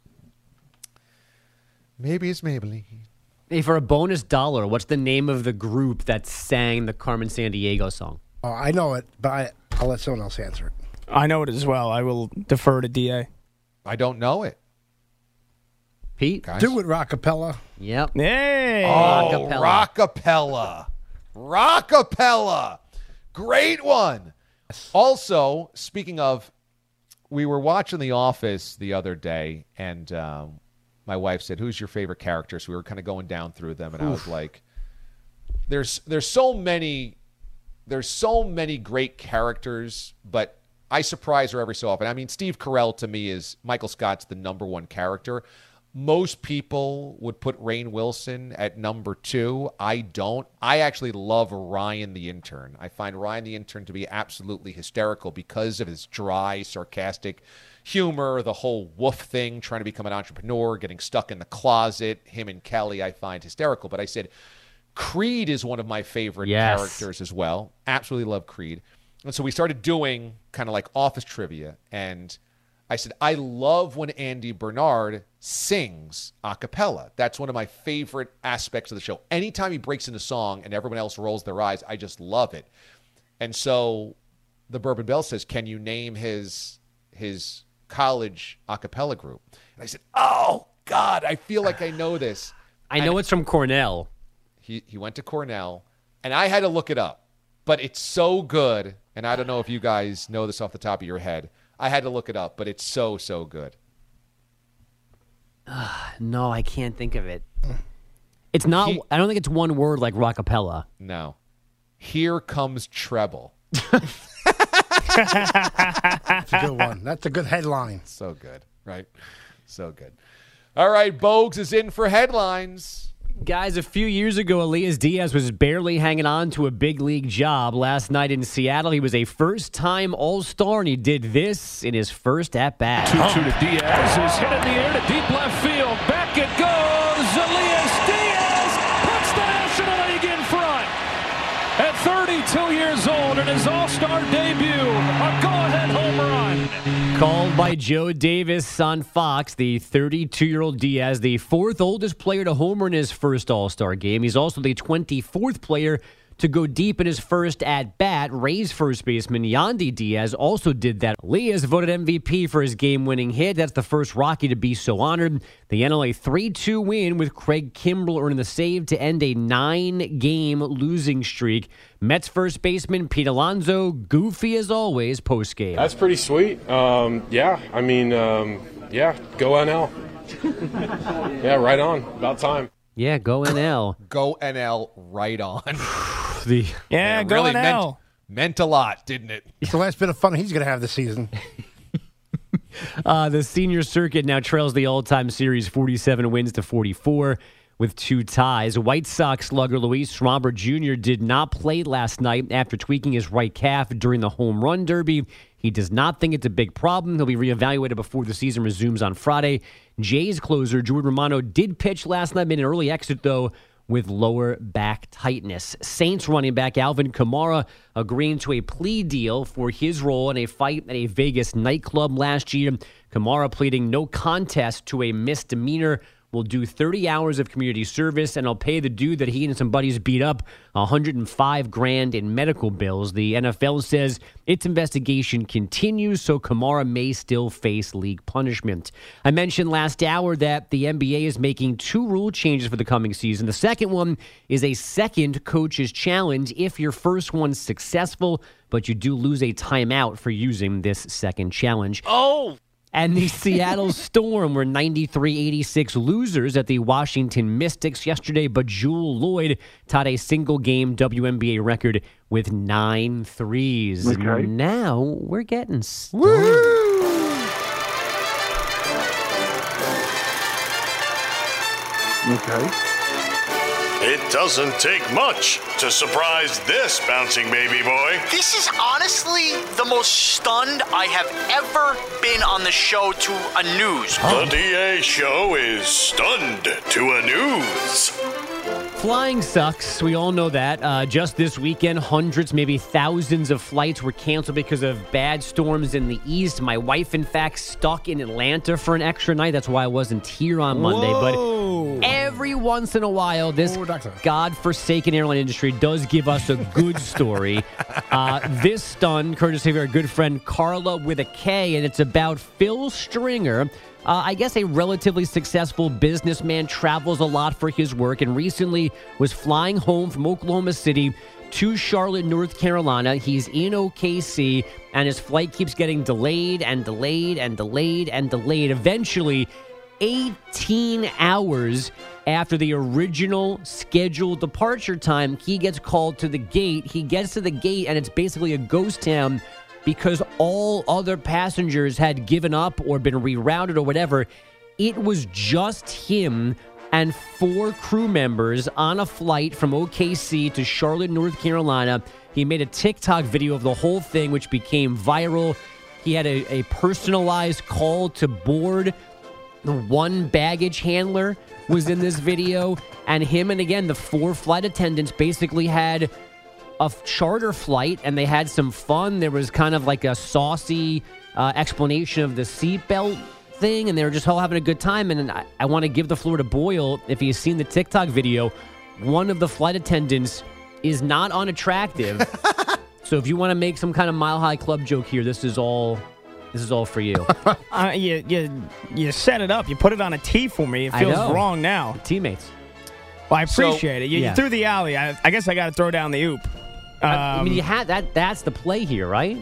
Maybe it's Maybelline. Hey, for a bonus dollar, what's the name of the group that sang the Carmen Sandiego song? Oh, I know it, but I, I'll let someone else answer it. I know it as well. I will defer to D A. I don't know it. Pete? Guys? Do it, Rockapella. Yep. Hey! Oh, Rockapella. Rockapella. Rockapella. Great one. Also, speaking of, we were watching The Office the other day, and um, my wife said, who's your favorite character? So we were kind of going down through them, and Oof. I was like, there's there's so many there's so many great characters, but I surprise her every so often. I mean, Steve Carell to me is, Michael Scott's the number one character. Most people would put Rainn Wilson at number two. I don't. I actually love Ryan the Intern. I find Ryan the Intern to be absolutely hysterical because of his dry, sarcastic humor, the whole woof thing, trying to become an entrepreneur, getting stuck in the closet. Him and Kelly I find hysterical. But I said Creed is one of my favorite yes. characters as well. Absolutely love Creed. And so we started doing kind of like Office trivia, and I said, I love when Andy Bernard sings a cappella. That's one of my favorite aspects of the show. Anytime he breaks into song and everyone else rolls their eyes, I just love it. And so the Bourbon Bell says, can you name his his college a cappella group? And I said, oh, God, I feel like I know this. I know and it's from Cornell. He, he went to Cornell, and I had to look it up. But it's so good, and I don't know if you guys know this off the top of your head. I had to look it up, but it's so, so good. Uh, no, I can't think of it. It's not, he, I don't think it's one word like Rockapella. No. Here Comes Treble. That's a good one. That's a good headline. So good, right? So good. All right, Bogues is in for headlines. Guys, a few years ago, Elias Diaz was barely hanging on to a big league job. Last night in Seattle, he was a first-time All-Star, and he did this in his first at-bat. two two to Diaz is hit in the air to deep left field. Back it goes. Elias Diaz puts the National League in front. At thirty-two years old in his All-Star debut, a go-ahead home run. Called by Joe Davis on Fox, the thirty-two-year-old Diaz, the fourth oldest player to homer in his first All-Star game. He's also the twenty-fourth player to go deep in his first at-bat. Rays first baseman Yandy Diaz also did that. Elias voted M V P for his game-winning hit. That's the first Rocky to be so honored. The N L A three two win with Craig Kimbrell earning the save to end a nine-game losing streak. Mets first baseman Pete Alonso, goofy as always, post-game. That's pretty sweet. Um, yeah, I mean, um, yeah, go N L. Yeah, right on. About time. Yeah, go N L. Go N L right on. the Yeah, yeah go really N L. Meant, meant a lot, didn't it? It's the last bit of fun he's going to have this season. uh, the senior circuit now trails the all-time series forty-seven wins to forty-four with two ties. White Sox slugger Luis Schwarber Junior did not play last night after tweaking his right calf during the home run derby. He does not think it's a big problem. He'll be reevaluated before the season resumes on Friday. Jays closer Jordan Romano did pitch last night, made an early exit, though, with lower back tightness. Saints running back Alvin Kamara agreeing to a plea deal for his role in a fight at a Vegas nightclub last year. Kamara pleading no contest to a misdemeanor. Will do thirty hours of community service, and I'll pay the dude that he and some buddies beat up one hundred five grand in medical bills. The N F L says its investigation continues, so Kamara may still face league punishment. I mentioned last hour that the N B A is making two rule changes for the coming season. The second one is a second coach's challenge if your first one's successful, but you do lose a timeout for using this second challenge. Oh! And the Seattle Storm were ninety-three eighty-six losers at the Washington Mystics yesterday, but Jewel Lloyd tied a single-game W N B A record with nine threes. Okay. Now we're getting started. Okay. It doesn't take much to surprise this bouncing baby boy. This is honestly the most stunned I have ever been on the show to a news. The D A show is stunned to a news. Flying sucks. We all know that. Uh, just this weekend, hundreds, maybe thousands of flights were canceled because of bad storms in the east. My wife, in fact, stuck in Atlanta for an extra night. That's why I wasn't here on Monday. Whoa. But every every once in a while, this godforsaken airline industry does give us a good story. uh, this stunned, courtesy of our good friend Carla with a K, and it's about Phil Stringer. Uh, I guess a relatively successful businessman, travels a lot for his work, and recently was flying home from Oklahoma City to Charlotte, North Carolina. He's in O K C, and his flight keeps getting delayed and delayed and delayed and delayed. Eventually, eighteen hours after the original scheduled departure time, he gets called to the gate. He gets to the gate, and it's basically a ghost town because all other passengers had given up or been rerouted or whatever. It was just him and four crew members on a flight from O K C to Charlotte, North Carolina. He made a TikTok video of the whole thing, which became viral. He had a, a personalized call to board. The one baggage handler was in this video, and him and, again, the four flight attendants basically had a charter flight, and they had some fun. There was kind of like a saucy uh, explanation of the seatbelt thing, and they were just all having a good time. And I, I want to give the floor to Boyle. If he's seen the TikTok video, one of the flight attendants is not unattractive. So if you want to make some kind of Mile High Club joke here, this is all this is all for you. uh, you, you you set it up. You put it on a tee for me. It I feels know. wrong now. Teammates. Well, I So- appreciate it. You, yeah. you threw the alley. I, I guess I got to throw down the oop. I, I mean, Um, you had that. That's the play here, right?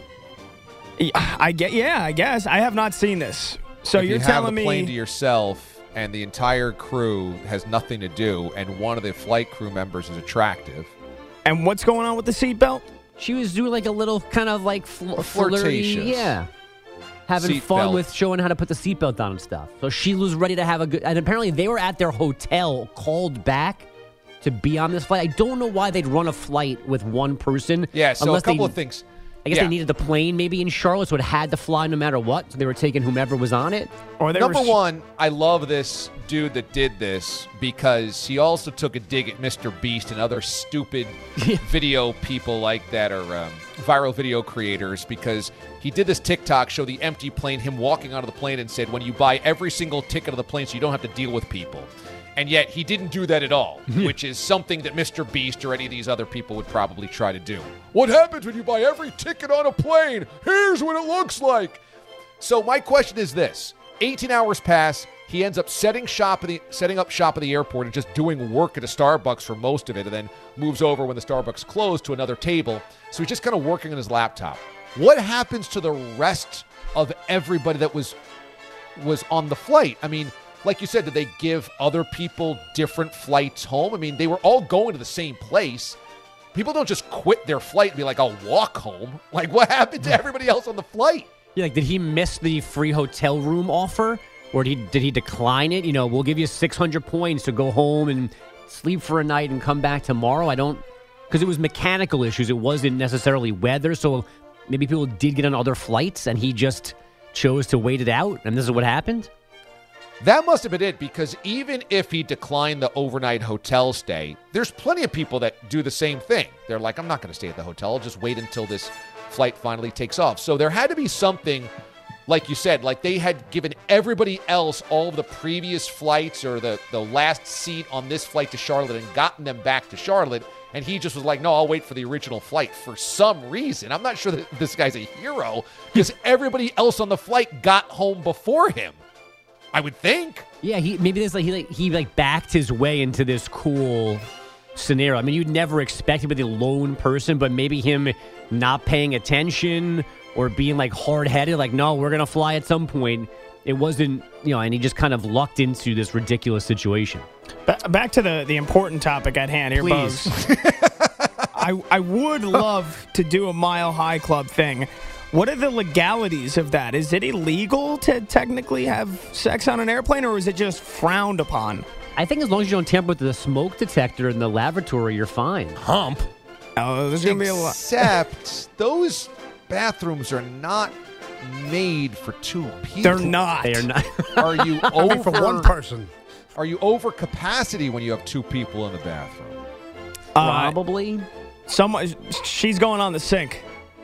I get. Yeah, I guess I have not seen this. So if you're you have telling the me plane to yourself and the entire crew has nothing to do, and one of the flight crew members is attractive. And what's going on with the seatbelt? She was doing like a little kind of like fl- flirty, flirtatious. yeah, having Seat fun belt. with showing how to put the seatbelt on and stuff. So she was ready to have a good. And apparently they were at their hotel, called back to be on this flight. I don't know why they'd run a flight with one person. Yeah, so unless a couple they, of things. I guess Yeah. they needed the plane maybe in Charlotte, so it had to fly no matter what. So they were taking whomever was on it. Or they Number were, one, I love this dude that did this because he also took a dig at Mister Beast and other stupid video people like that, or um, viral video creators, because he did this TikTok, show the empty plane, him walking out of the plane, and said, when you buy every single ticket of the plane so you don't have to deal with people. And yet he didn't do that at all, which is something that Mister Beast or any of these other people would probably try to do. What happens when you buy every ticket on a plane? Here's what it looks like. So my question is this. eighteen hours pass. He ends up setting shop at the, setting up shop at the airport and just doing work at a Starbucks for most of it, and then moves over when the Starbucks closed to another table. So he's just kind of working on his laptop. What happens to the rest of everybody that was was on the flight? I mean, like you said, did they give other people different flights home? I mean, they were all going to the same place. People don't just quit their flight and be like, I'll walk home. Like, what happened to everybody else on the flight? Yeah, like, did he miss the free hotel room offer? Or did he, did he decline it? You know, we'll give you six hundred points to go home and sleep for a night and come back tomorrow. I don't, because it was mechanical issues. It wasn't necessarily weather. So maybe people did get on other flights and he just chose to wait it out. And this is what happened? That must have been it, because even if he declined the overnight hotel stay, there's plenty of people that do the same thing. They're like, I'm not going to stay at the hotel. I'll just wait until this flight finally takes off. So there had to be something, like you said, like they had given everybody else all of the previous flights or the, the last seat on this flight to Charlotte and gotten them back to Charlotte. And he just was like, no, I'll wait for the original flight for some reason. I'm not sure that this guy's a hero because everybody else on the flight got home before him. I would think. Yeah, he maybe there's like he like he like backed his way into this cool scenario. I mean, you'd never expect him to be the lone person, but maybe him not paying attention or being like hard-headed, like, no, we're gonna fly at some point. It wasn't, you know, and he just kind of lucked into this ridiculous situation. Ba- back to the, the important topic at hand here, Please. Buzz. I I would love to do a Mile High Club thing. What are the legalities of that? Is it illegal to technically have sex on an airplane, or is it just frowned upon? I think as long as you don't tamper with the smoke detector in the lavatory, you're fine. Hump. Oh, there's going to be a lot. Except those bathrooms are not made for two people. They're not. They are not. Are you over for one person? Are you over capacity when you have two people in the bathroom? Uh, Probably. Someone, she's going on the sink.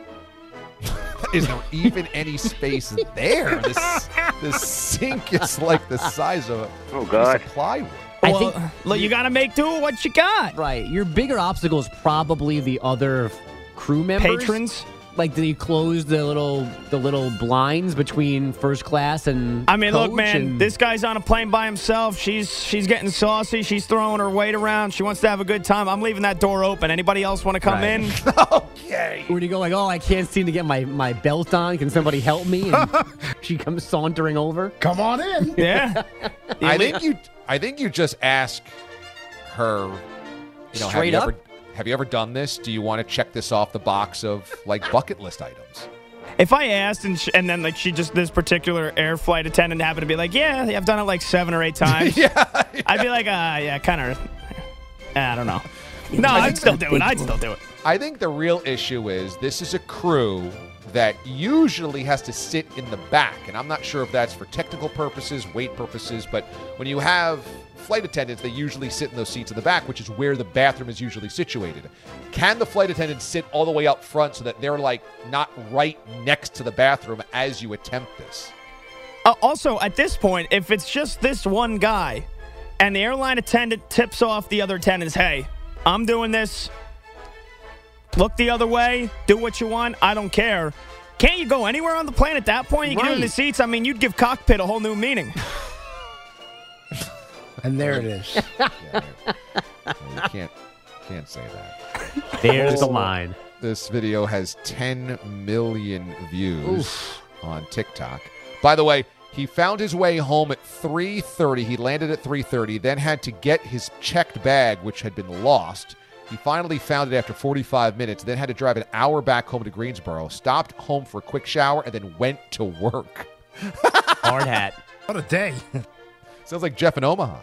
Is there even any space there? This, this sink is like the size of a Oh, God. piece of plywood. Or I well, think look, you got to make do with what you got. Right. Your bigger obstacle is probably the other crew members. Patrons? Like, did he close the little the little blinds between first class and I mean, look, coach man, and- this guy's on a plane by himself. She's she's getting saucy. She's throwing her weight around. She wants to have a good time. I'm leaving that door open. Anybody else want to come Right. in? Okay. Where do you go like, oh, I can't seem to get my, my belt on. Can somebody help me? And she comes sauntering over. Come on in. Yeah. I think you. I think you just ask her. You know, Straight have up? you ever have you ever done this? Do you want to check this off the box of like bucket list items? If I asked and, sh- and then like she just this particular air flight attendant happened to be like, yeah, I've done it like seven or eight times. yeah, yeah. I'd be like, uh, yeah, kind of. I don't know. No, I'd still do it. I'd still do it. I think the real issue is this is a crew that usually has to sit in the back, and I'm not sure if that's for technical purposes, weight purposes, but when you have flight attendants, they usually sit in those seats in the back, which is where the bathroom is usually situated. Can the flight attendants sit all the way up front so that they're like not right next to the bathroom as you attempt this? Uh, also, at this point, if it's just this one guy and the airline attendant tips off the other attendants, hey, I'm doing this. Look the other way. Do what you want. I don't care. Can't you go anywhere on the plane at that point? You can do it in the Right. seats. I mean, you'd give cockpit a whole new meaning. And there it is. Yeah, you can't can't say that. There's the line. This video has ten million views on TikTok. By the way, he found his way home at three thirty. He landed at three thirty, then had to get his checked bag, which had been lost. He finally found it after forty-five minutes, then had to drive an hour back home to Greensboro, stopped home for a quick shower, and then went to work. Hard hat. What a day. Sounds like Jeff in Omaha.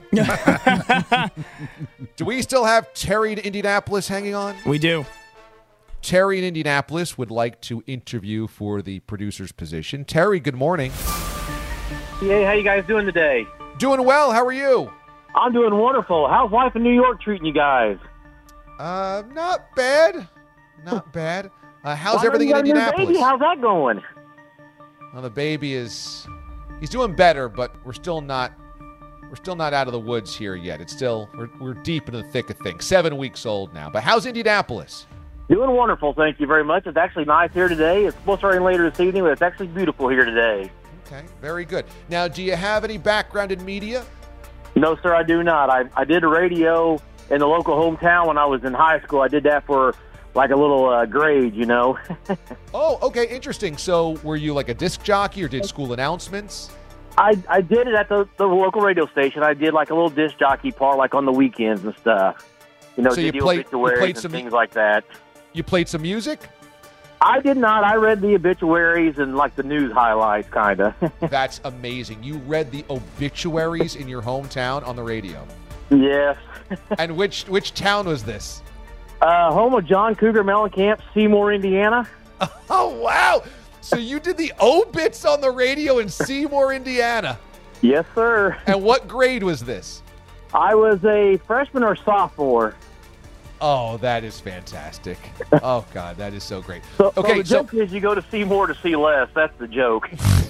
Do we still have Terry in Indianapolis hanging on? We do. Terry in Indianapolis would like to interview for the producer's position. Terry, good morning. Hey, how you guys doing today? Doing well. How are you? I'm doing wonderful. How's life in New York treating you guys? Uh, not bad. Not bad. Uh, how's Well, I know everything you in got a new Indianapolis? baby. How's that going? Well, the baby is he's doing better, but we're still not we're still not out of the woods here yet. It's still we're we're deep in the thick of things. Seven weeks old now. But how's Indianapolis? Doing wonderful, thank you very much. It's actually nice here today. It's supposed to rain later this evening, but it's actually beautiful here today. Okay, very good. Now, do you have any background in media? No, sir, I do not. I, I did a radio in the local hometown when I was in high school. I did that for like a little uh, grade, you know. Oh, okay, interesting. So, were you like a disc jockey or did school announcements? I, I did it at the, the local radio station. I did like a little disc jockey part, like on the weekends and stuff. You know, So did you the played- you obituaries played and some- things like that. You played some music? I did not. I read the obituaries and like the news highlights, kind of. That's amazing. You read the obituaries in your hometown on the radio. Yes. And which which town was this? Uh, home of John Cougar Mellencamp, Seymour, Indiana. Oh, wow. So you did the obits on the radio in Seymour, Indiana. Yes, sir. And what grade was this? I was a freshman or sophomore. Oh, that is fantastic. Oh, God, that is so great. So, Okay, so the so joke is you go to Seymour to see less. That's the joke.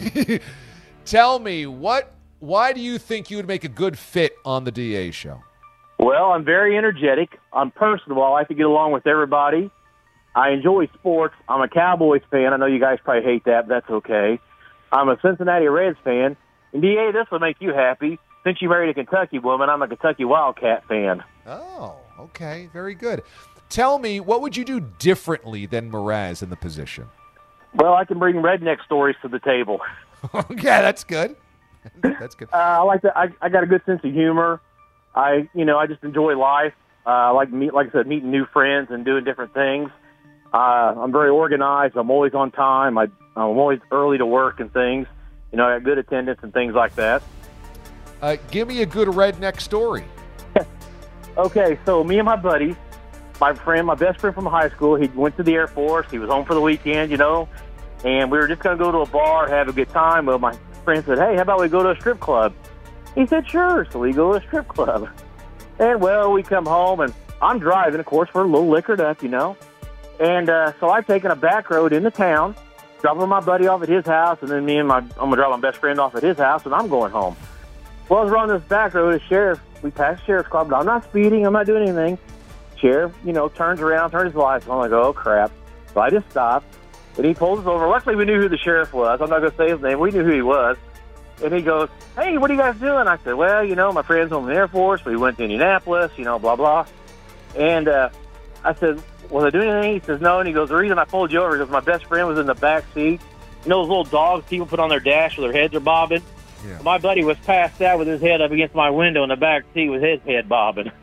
tell me, what? why do you think you would make a good fit on the D A show? Well, I'm very energetic. I'm personable. I like to get along with everybody. I enjoy sports. I'm a Cowboys fan. I know you guys probably hate that, but that's okay. I'm a Cincinnati Reds fan. And, D A, this will make you happy. Since you married a Kentucky woman, I'm a Kentucky Wildcat fan. Oh, okay. Very good. Tell me, what would you do differently than Mraz in the position? Well, I can bring redneck stories to the table. Yeah, that's good. That's good. Uh, I like that. I, I got a good sense of humor. I, you know, I just enjoy life. Uh, I like meet, like I said, meeting new friends and doing different things. Uh, I'm very organized. I'm always on time. I, I'm always early to work and things. You know, I got good attendance and things like that. Uh, give me a good redneck story. Okay, so me and my buddies, my friend, my best friend from high school, he went to the Air Force. He was home for the weekend, you know, and we were just going to go to a bar, have a good time. Well, my friend said, hey, how about we go to a strip club? He said, sure. So we go to a strip club. And, well, we come home, and I'm driving, of course, we're a little liquored up, you know. And uh, so I've taken a back road into town, dropping my buddy off at his house, and then me and my, I'm going to drop my best friend off at his house, and I'm going home. Well, we're on this back road, the sheriff, we passed sheriff's car, but I'm not speeding, I'm not doing anything. Sheriff, you know, turns around, turns his lights on. I'm like, oh, crap. So I just stopped, and he pulls us over. Luckily, we knew who the sheriff was. I'm not going to say his name. We knew who he was. And he goes, hey, what are you guys doing? I said, well, you know, my friend's on the Air Force. We went to Indianapolis, you know, blah, blah. And uh, I said, was I doing anything? He says, no. And he goes, the reason I pulled you over is because my best friend was in the back seat. You know those little dogs people put on their dash where their heads are bobbing? Yeah. My buddy was passed out with his head up against my window in the back seat with his head bobbing.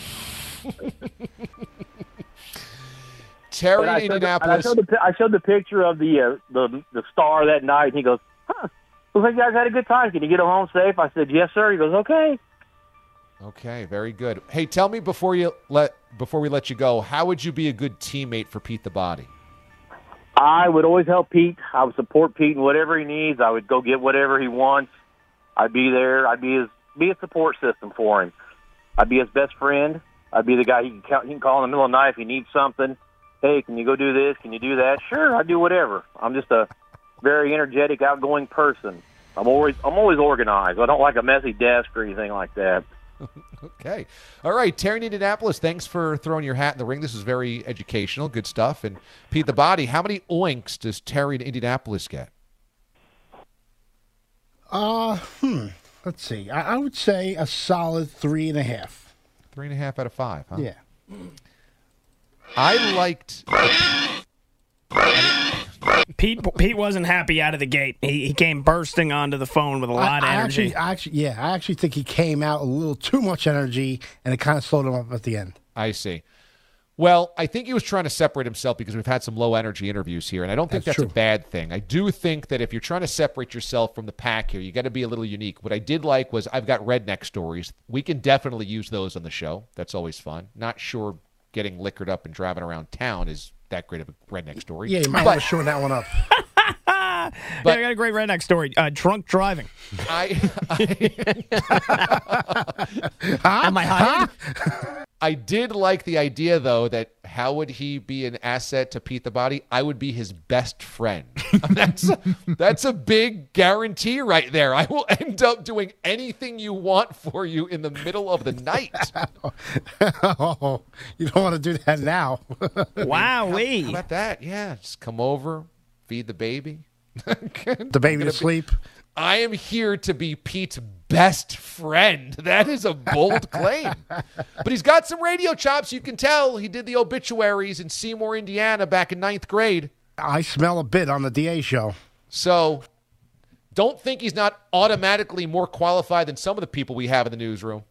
Terry I in showed, Indianapolis. I showed, the, I showed the picture of the, uh, the the star that night, and he goes, huh, looks like you guys had a good time. Can you get him home safe? I said, yes, sir. He goes, okay. Okay, very good. Hey, tell me before you let before we let you go, how would you be a good teammate for Pete the Body? I would always help Pete. I would support Pete in whatever he needs. I would go get whatever he wants. I'd be there. I'd be his be a support system for him. I'd be his best friend. I'd be the guy he can count, he can call in the middle of the night if he needs something. Hey, can you go do this? Can you do that? Sure, I do whatever. I'm just a very energetic, outgoing person. I'm always I'm always organized. I don't like a messy desk or anything like that. Okay. All right, Terry in Indianapolis, thanks for throwing your hat in the ring. This is very educational, good stuff. And Pete the Body, how many oinks does Terry in Indianapolis get? Uh, hmm. Let's see. I, I would say a solid three and a half. Three and a half out of five, huh? Yeah. I liked... Pete Pete wasn't happy out of the gate. He, he came bursting onto the phone with a lot I, of I energy. Actually, I actually, yeah, I actually think he came out a little too much energy, and it kind of slowed him up at the end. I see. Well, I think he was trying to separate himself because we've had some low-energy interviews here, and I don't think that's, That's a bad thing. I do think that if you're trying to separate yourself from the pack here, you got to be a little unique. What I did like was I've got redneck stories. We can definitely use those on the show. That's always fun. Not sure getting liquored up and driving around town is that great of a redneck story. Yeah, you might but, want to shorten that one up. But, yeah, I got a great redneck story. Uh, drunk driving. I, huh? Am I hired? Huh? I did like the idea, though, that how would he be an asset to Pete the Body? I would be his best friend. that's, a, that's a big guarantee right there. I will end up doing anything you want for you in the middle of the night. Oh, you don't want to do that now. Wow-wee. How about that? Yeah, just come over, feed the baby. The baby to sleep. I am here to be Pete's best friend. That is a bold claim. But he's got some radio chops. You can tell he did the obituaries in Seymour, Indiana back in ninth grade. I smell a bit on the D A show. So don't think he's not automatically more qualified than some of the people we have in the newsroom.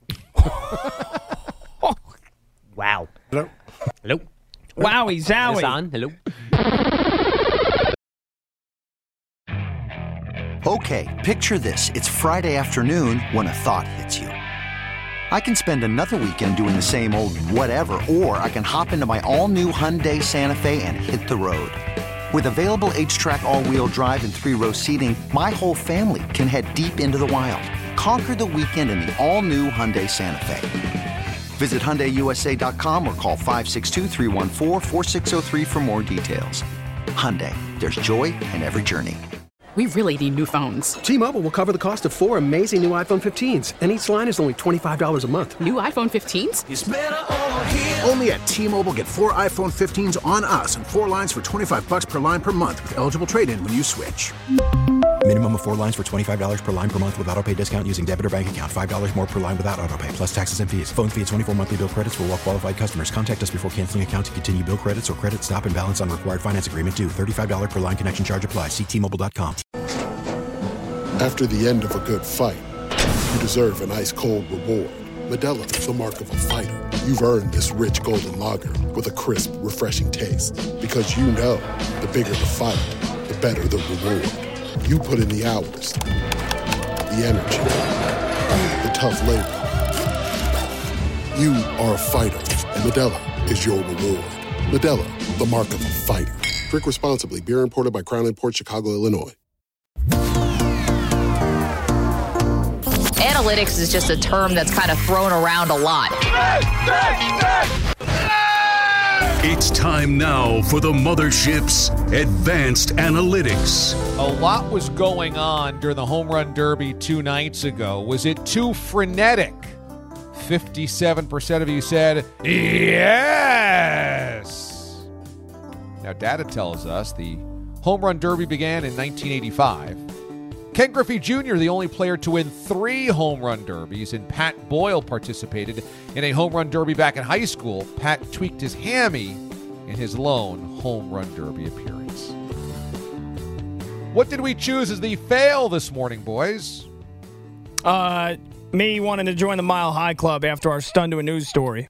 Wow. Hello? Hello? Wowie Is this zowie. on? Hello? Okay, picture this. It's Friday afternoon when a thought hits you. I can spend another weekend doing the same old whatever, or I can hop into my all-new Hyundai Santa Fe and hit the road. With available H-Track all-wheel drive and three-row seating, my whole family can head deep into the wild. Conquer the weekend in the all-new Hyundai Santa Fe. Visit Hyundai U S A dot com or call five six two, three one four, four six zero three for more details. Hyundai, there's joy in every journey. We really need new phones. T-Mobile will cover the cost of four amazing new iPhone fifteens, and each line is only twenty-five dollars a month. New iPhone fifteens? It's better over here. Only at T-Mobile, get four iPhone fifteens on us and four lines for twenty-five bucks per line per month with eligible trade-in when you switch. Minimum of four lines for twenty-five dollars per line per month with autopay discount using debit or bank account. five dollars more per line without autopay, plus taxes and fees. Phone fee at twenty-four monthly bill credits for well-qualified customers. Contact us before canceling account to continue bill credits or credit stop and balance on required finance agreement due. thirty-five dollars per line connection charge applies. See T Mobile dot com. After the end of a good fight, you deserve an ice-cold reward. Modelo is the mark of a fighter. You've earned this rich golden lager with a crisp, refreshing taste. Because you know, the bigger the fight, the better the reward. You put in the hours, the energy, the tough labor. You are a fighter, and Modelo is your reward. Modelo, the mark of a fighter. Drink responsibly. Beer imported by Crown Imports, Chicago, Illinois. Analytics is just a term that's kind of thrown around a lot. It's time now for the Mothership's Advanced Analytics. A lot was going on during the Home Run Derby two nights ago. Was it too frenetic? fifty-seven percent of you said yes. Now, data tells us the Home Run Derby began in nineteen eighty-five. Ken Griffey Junior, the only player to win three home run derbies, and Pat Boyle participated in a home run derby back in high school. Pat tweaked his hammy in his lone home run derby appearance. What did we choose as the fail this morning, boys? Uh, me wanting to join the Mile High Club after our Stun to a News story.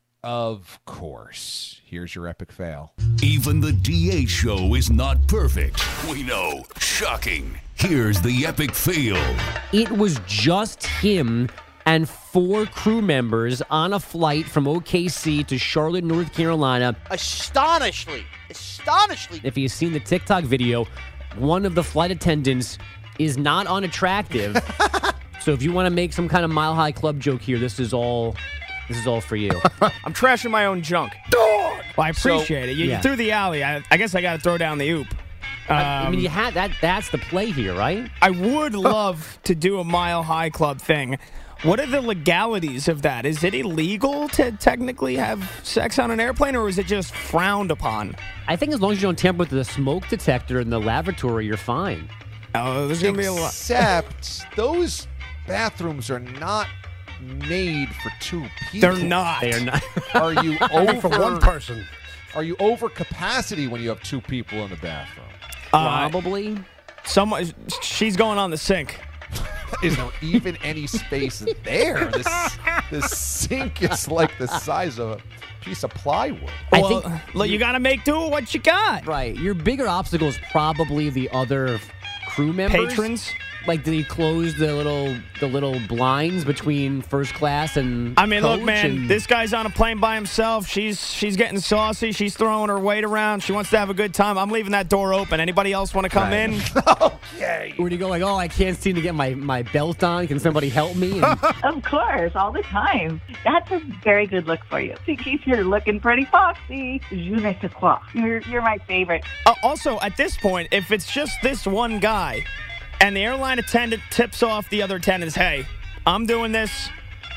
Of course. Here's your epic fail. Even the D A show is not perfect. We know. Shocking. Here's the epic fail. It was just him and four crew members on a flight from O K C to Charlotte, North Carolina. Astonishingly, astonishingly. If you've seen the TikTok video, one of the flight attendants is not unattractive. So if you want to make some kind of Mile High Club joke here, this is all this is all for you. I'm trashing my own junk. Well, I appreciate So, it. You, yeah. you threw the alley. I, I guess I got to throw down the oop. Um, I, I mean, you had that. That's the play here, right? I would love to do a Mile High Club thing. What are the legalities of that? Is it illegal to technically have sex on an airplane, or is it just frowned upon? I think as long as you don't tamper with the smoke detector in the lavatory, you're fine. Oh, there's going to be a lot. Except those bathrooms are not made for two people. They're not. They are not. Are you over for one person? Are you over capacity when you have two people in the bathroom? Probably. Uh, someone. She's going on the sink. Is there even any space there? This, this sink is like the size of a piece of plywood. I Well, think look, you got to make do with what you got. Right. Your bigger obstacle is probably the other crew members. Patrons? Like, did he close the little the little blinds between first class and I mean, look, coach man, and- this guy's on a plane by himself. She's she's getting saucy. She's throwing her weight around. She wants to have a good time. I'm leaving that door open. Anybody else want to come Right. in? Okay. Where do you go like, oh, I can't seem to get my, my belt on. Can somebody help me? And Of course, all the time. That's a very good look for you. In case you're looking pretty foxy, je ne sais quoi. You're, you're my favorite. Uh, also, at this point, if it's just this one guy and the airline attendant tips off the other attendants, hey, I'm doing this.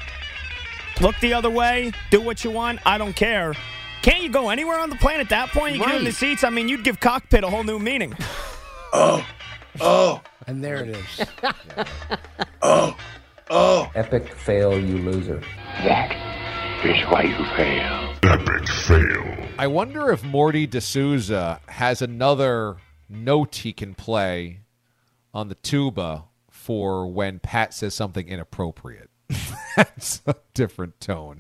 Look the other way. Do what you want. I don't care. Can't you go anywhere on the plane at that point? You get in the Right. seats. I mean, you'd give cockpit a whole new meaning. Oh, oh, And there it is. oh, oh. Epic fail, you loser. That is why you fail. Epic fail. I wonder if Morty D'Souza has another note he can play on the tuba for when Pat says something inappropriate. That's a different tone.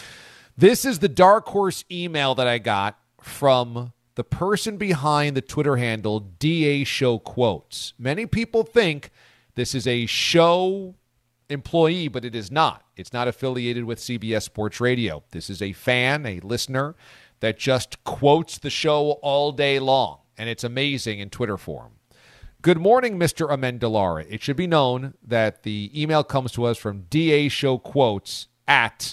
This is the Dark Horse email that I got from the person behind the Twitter handle D A Show Quotes. Many people think this is a show employee, but it is not. It's not affiliated with C B S Sports Radio. This is a fan, a listener that just quotes the show all day long, and it's amazing in Twitter form. Good morning, Mister Amendolara. It should be known that the email comes to us from D A Show Quotes at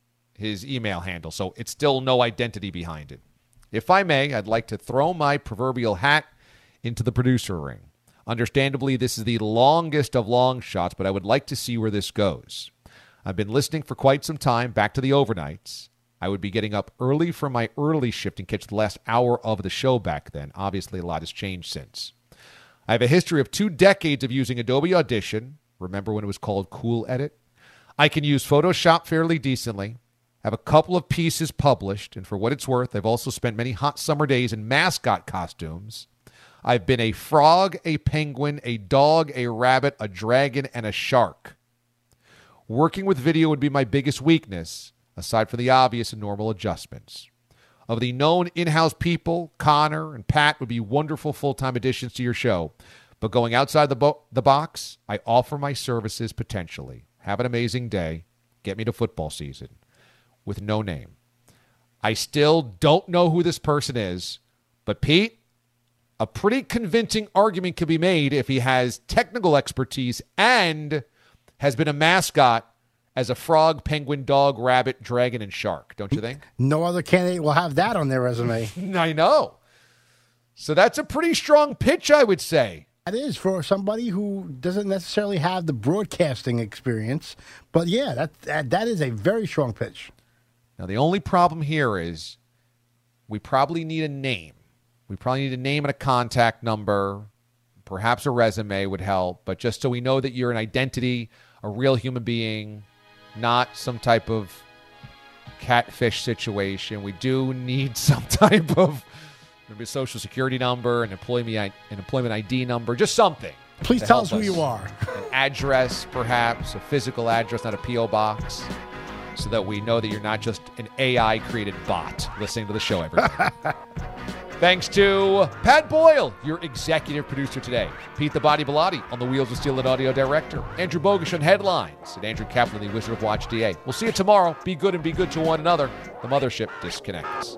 his email handle, so it's still no identity behind it. If I may, I'd like to throw my proverbial hat into the producer ring. Understandably, this is the longest of long shots, but I would like to see where this goes. I've been listening for quite some time, back to the overnights. I would be getting up early for my early shift and catch the last hour of the show back then. Obviously, a lot has changed since. I have a history of two decades of using Adobe Audition. Remember when it was called Cool Edit? I can use Photoshop fairly decently. I have a couple of pieces published, and for what it's worth, I've also spent many hot summer days in mascot costumes. I've been a frog, a penguin, a dog, a rabbit, a dragon, and a shark. Working with video would be my biggest weakness, aside from the obvious and normal adjustments. Of the known in-house people, Connor and Pat would be wonderful full-time additions to your show. But going outside the, bo- the box, I offer my services potentially. Have an amazing day. Get me to football season. With no name. I still don't know who this person is, but Pete, a pretty convincing argument can be made if he has technical expertise and has been a mascot as a frog, penguin, dog, rabbit, dragon, and shark, don't you think? No other candidate will have that on their resume. I know. So that's a pretty strong pitch, I would say. That is for somebody who doesn't necessarily have the broadcasting experience. But, yeah, that, that that is a very strong pitch. Now, the only problem here is we probably need a name. We probably need a name and a contact number. Perhaps a resume would help. But just so we know that you're an identity, a real human being, not some type of catfish situation. We do need some type of maybe a social security number, an employment an employment I D number, just something. Please tell us who you are. An address, perhaps, a physical address, not a P O box, so that we know that you're not just an A I-created bot listening to the show every day. Thanks to Pat Boyle, your executive producer today. Pete the Body Bilotti on the Wheels of Steel and audio director. Andrew Bogush on headlines. And Andrew Kaplan, the Wizard of Watch D A. We'll see you tomorrow. Be good and be good to one another. The Mothership disconnects.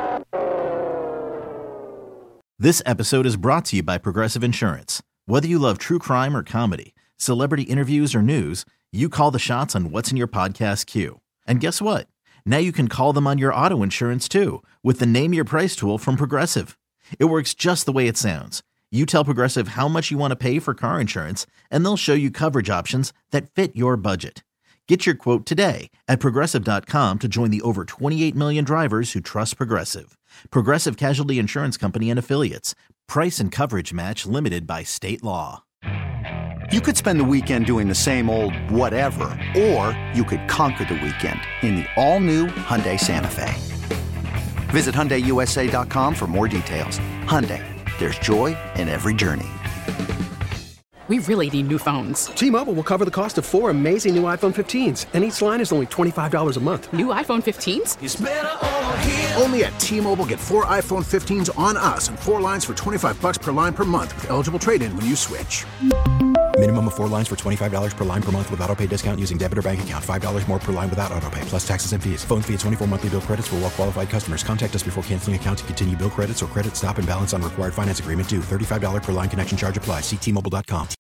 This episode is brought to you by Progressive Insurance. Whether you love true crime or comedy, celebrity interviews or news, you call the shots on what's in your podcast queue. And guess what? Now you can call them on your auto insurance too with the Name Your Price tool from Progressive. It works just the way it sounds. You tell Progressive how much you want to pay for car insurance, and they'll show you coverage options that fit your budget. Get your quote today at Progressive dot com to join the over twenty-eight million drivers who trust Progressive. Progressive Casualty Insurance Company and Affiliates. Price and coverage match limited by state law. You could spend the weekend doing the same old whatever, or you could conquer the weekend in the all-new Hyundai Santa Fe. Visit Hyundai U S A dot com for more details. Hyundai, there's joy in every journey. We really need new phones. T-Mobile will cover the cost of four amazing new iPhone fifteens, and each line is only twenty-five dollars a month. New iPhone fifteens? It's better over here. Only at T-Mobile, get four iPhone fifteens on us and four lines for twenty-five bucks per line per month with eligible trade-in when you switch. Minimum of four lines for twenty-five dollars per line per month with autopay discount using debit or bank account. five dollars more per line without autopay, plus taxes and fees. Phone fee at twenty-four monthly bill credits for well-qualified customers. Contact us before canceling account to continue bill credits or credit stop and balance on required finance agreement due. thirty-five dollars per line connection charge applies. See T Mobile dot com.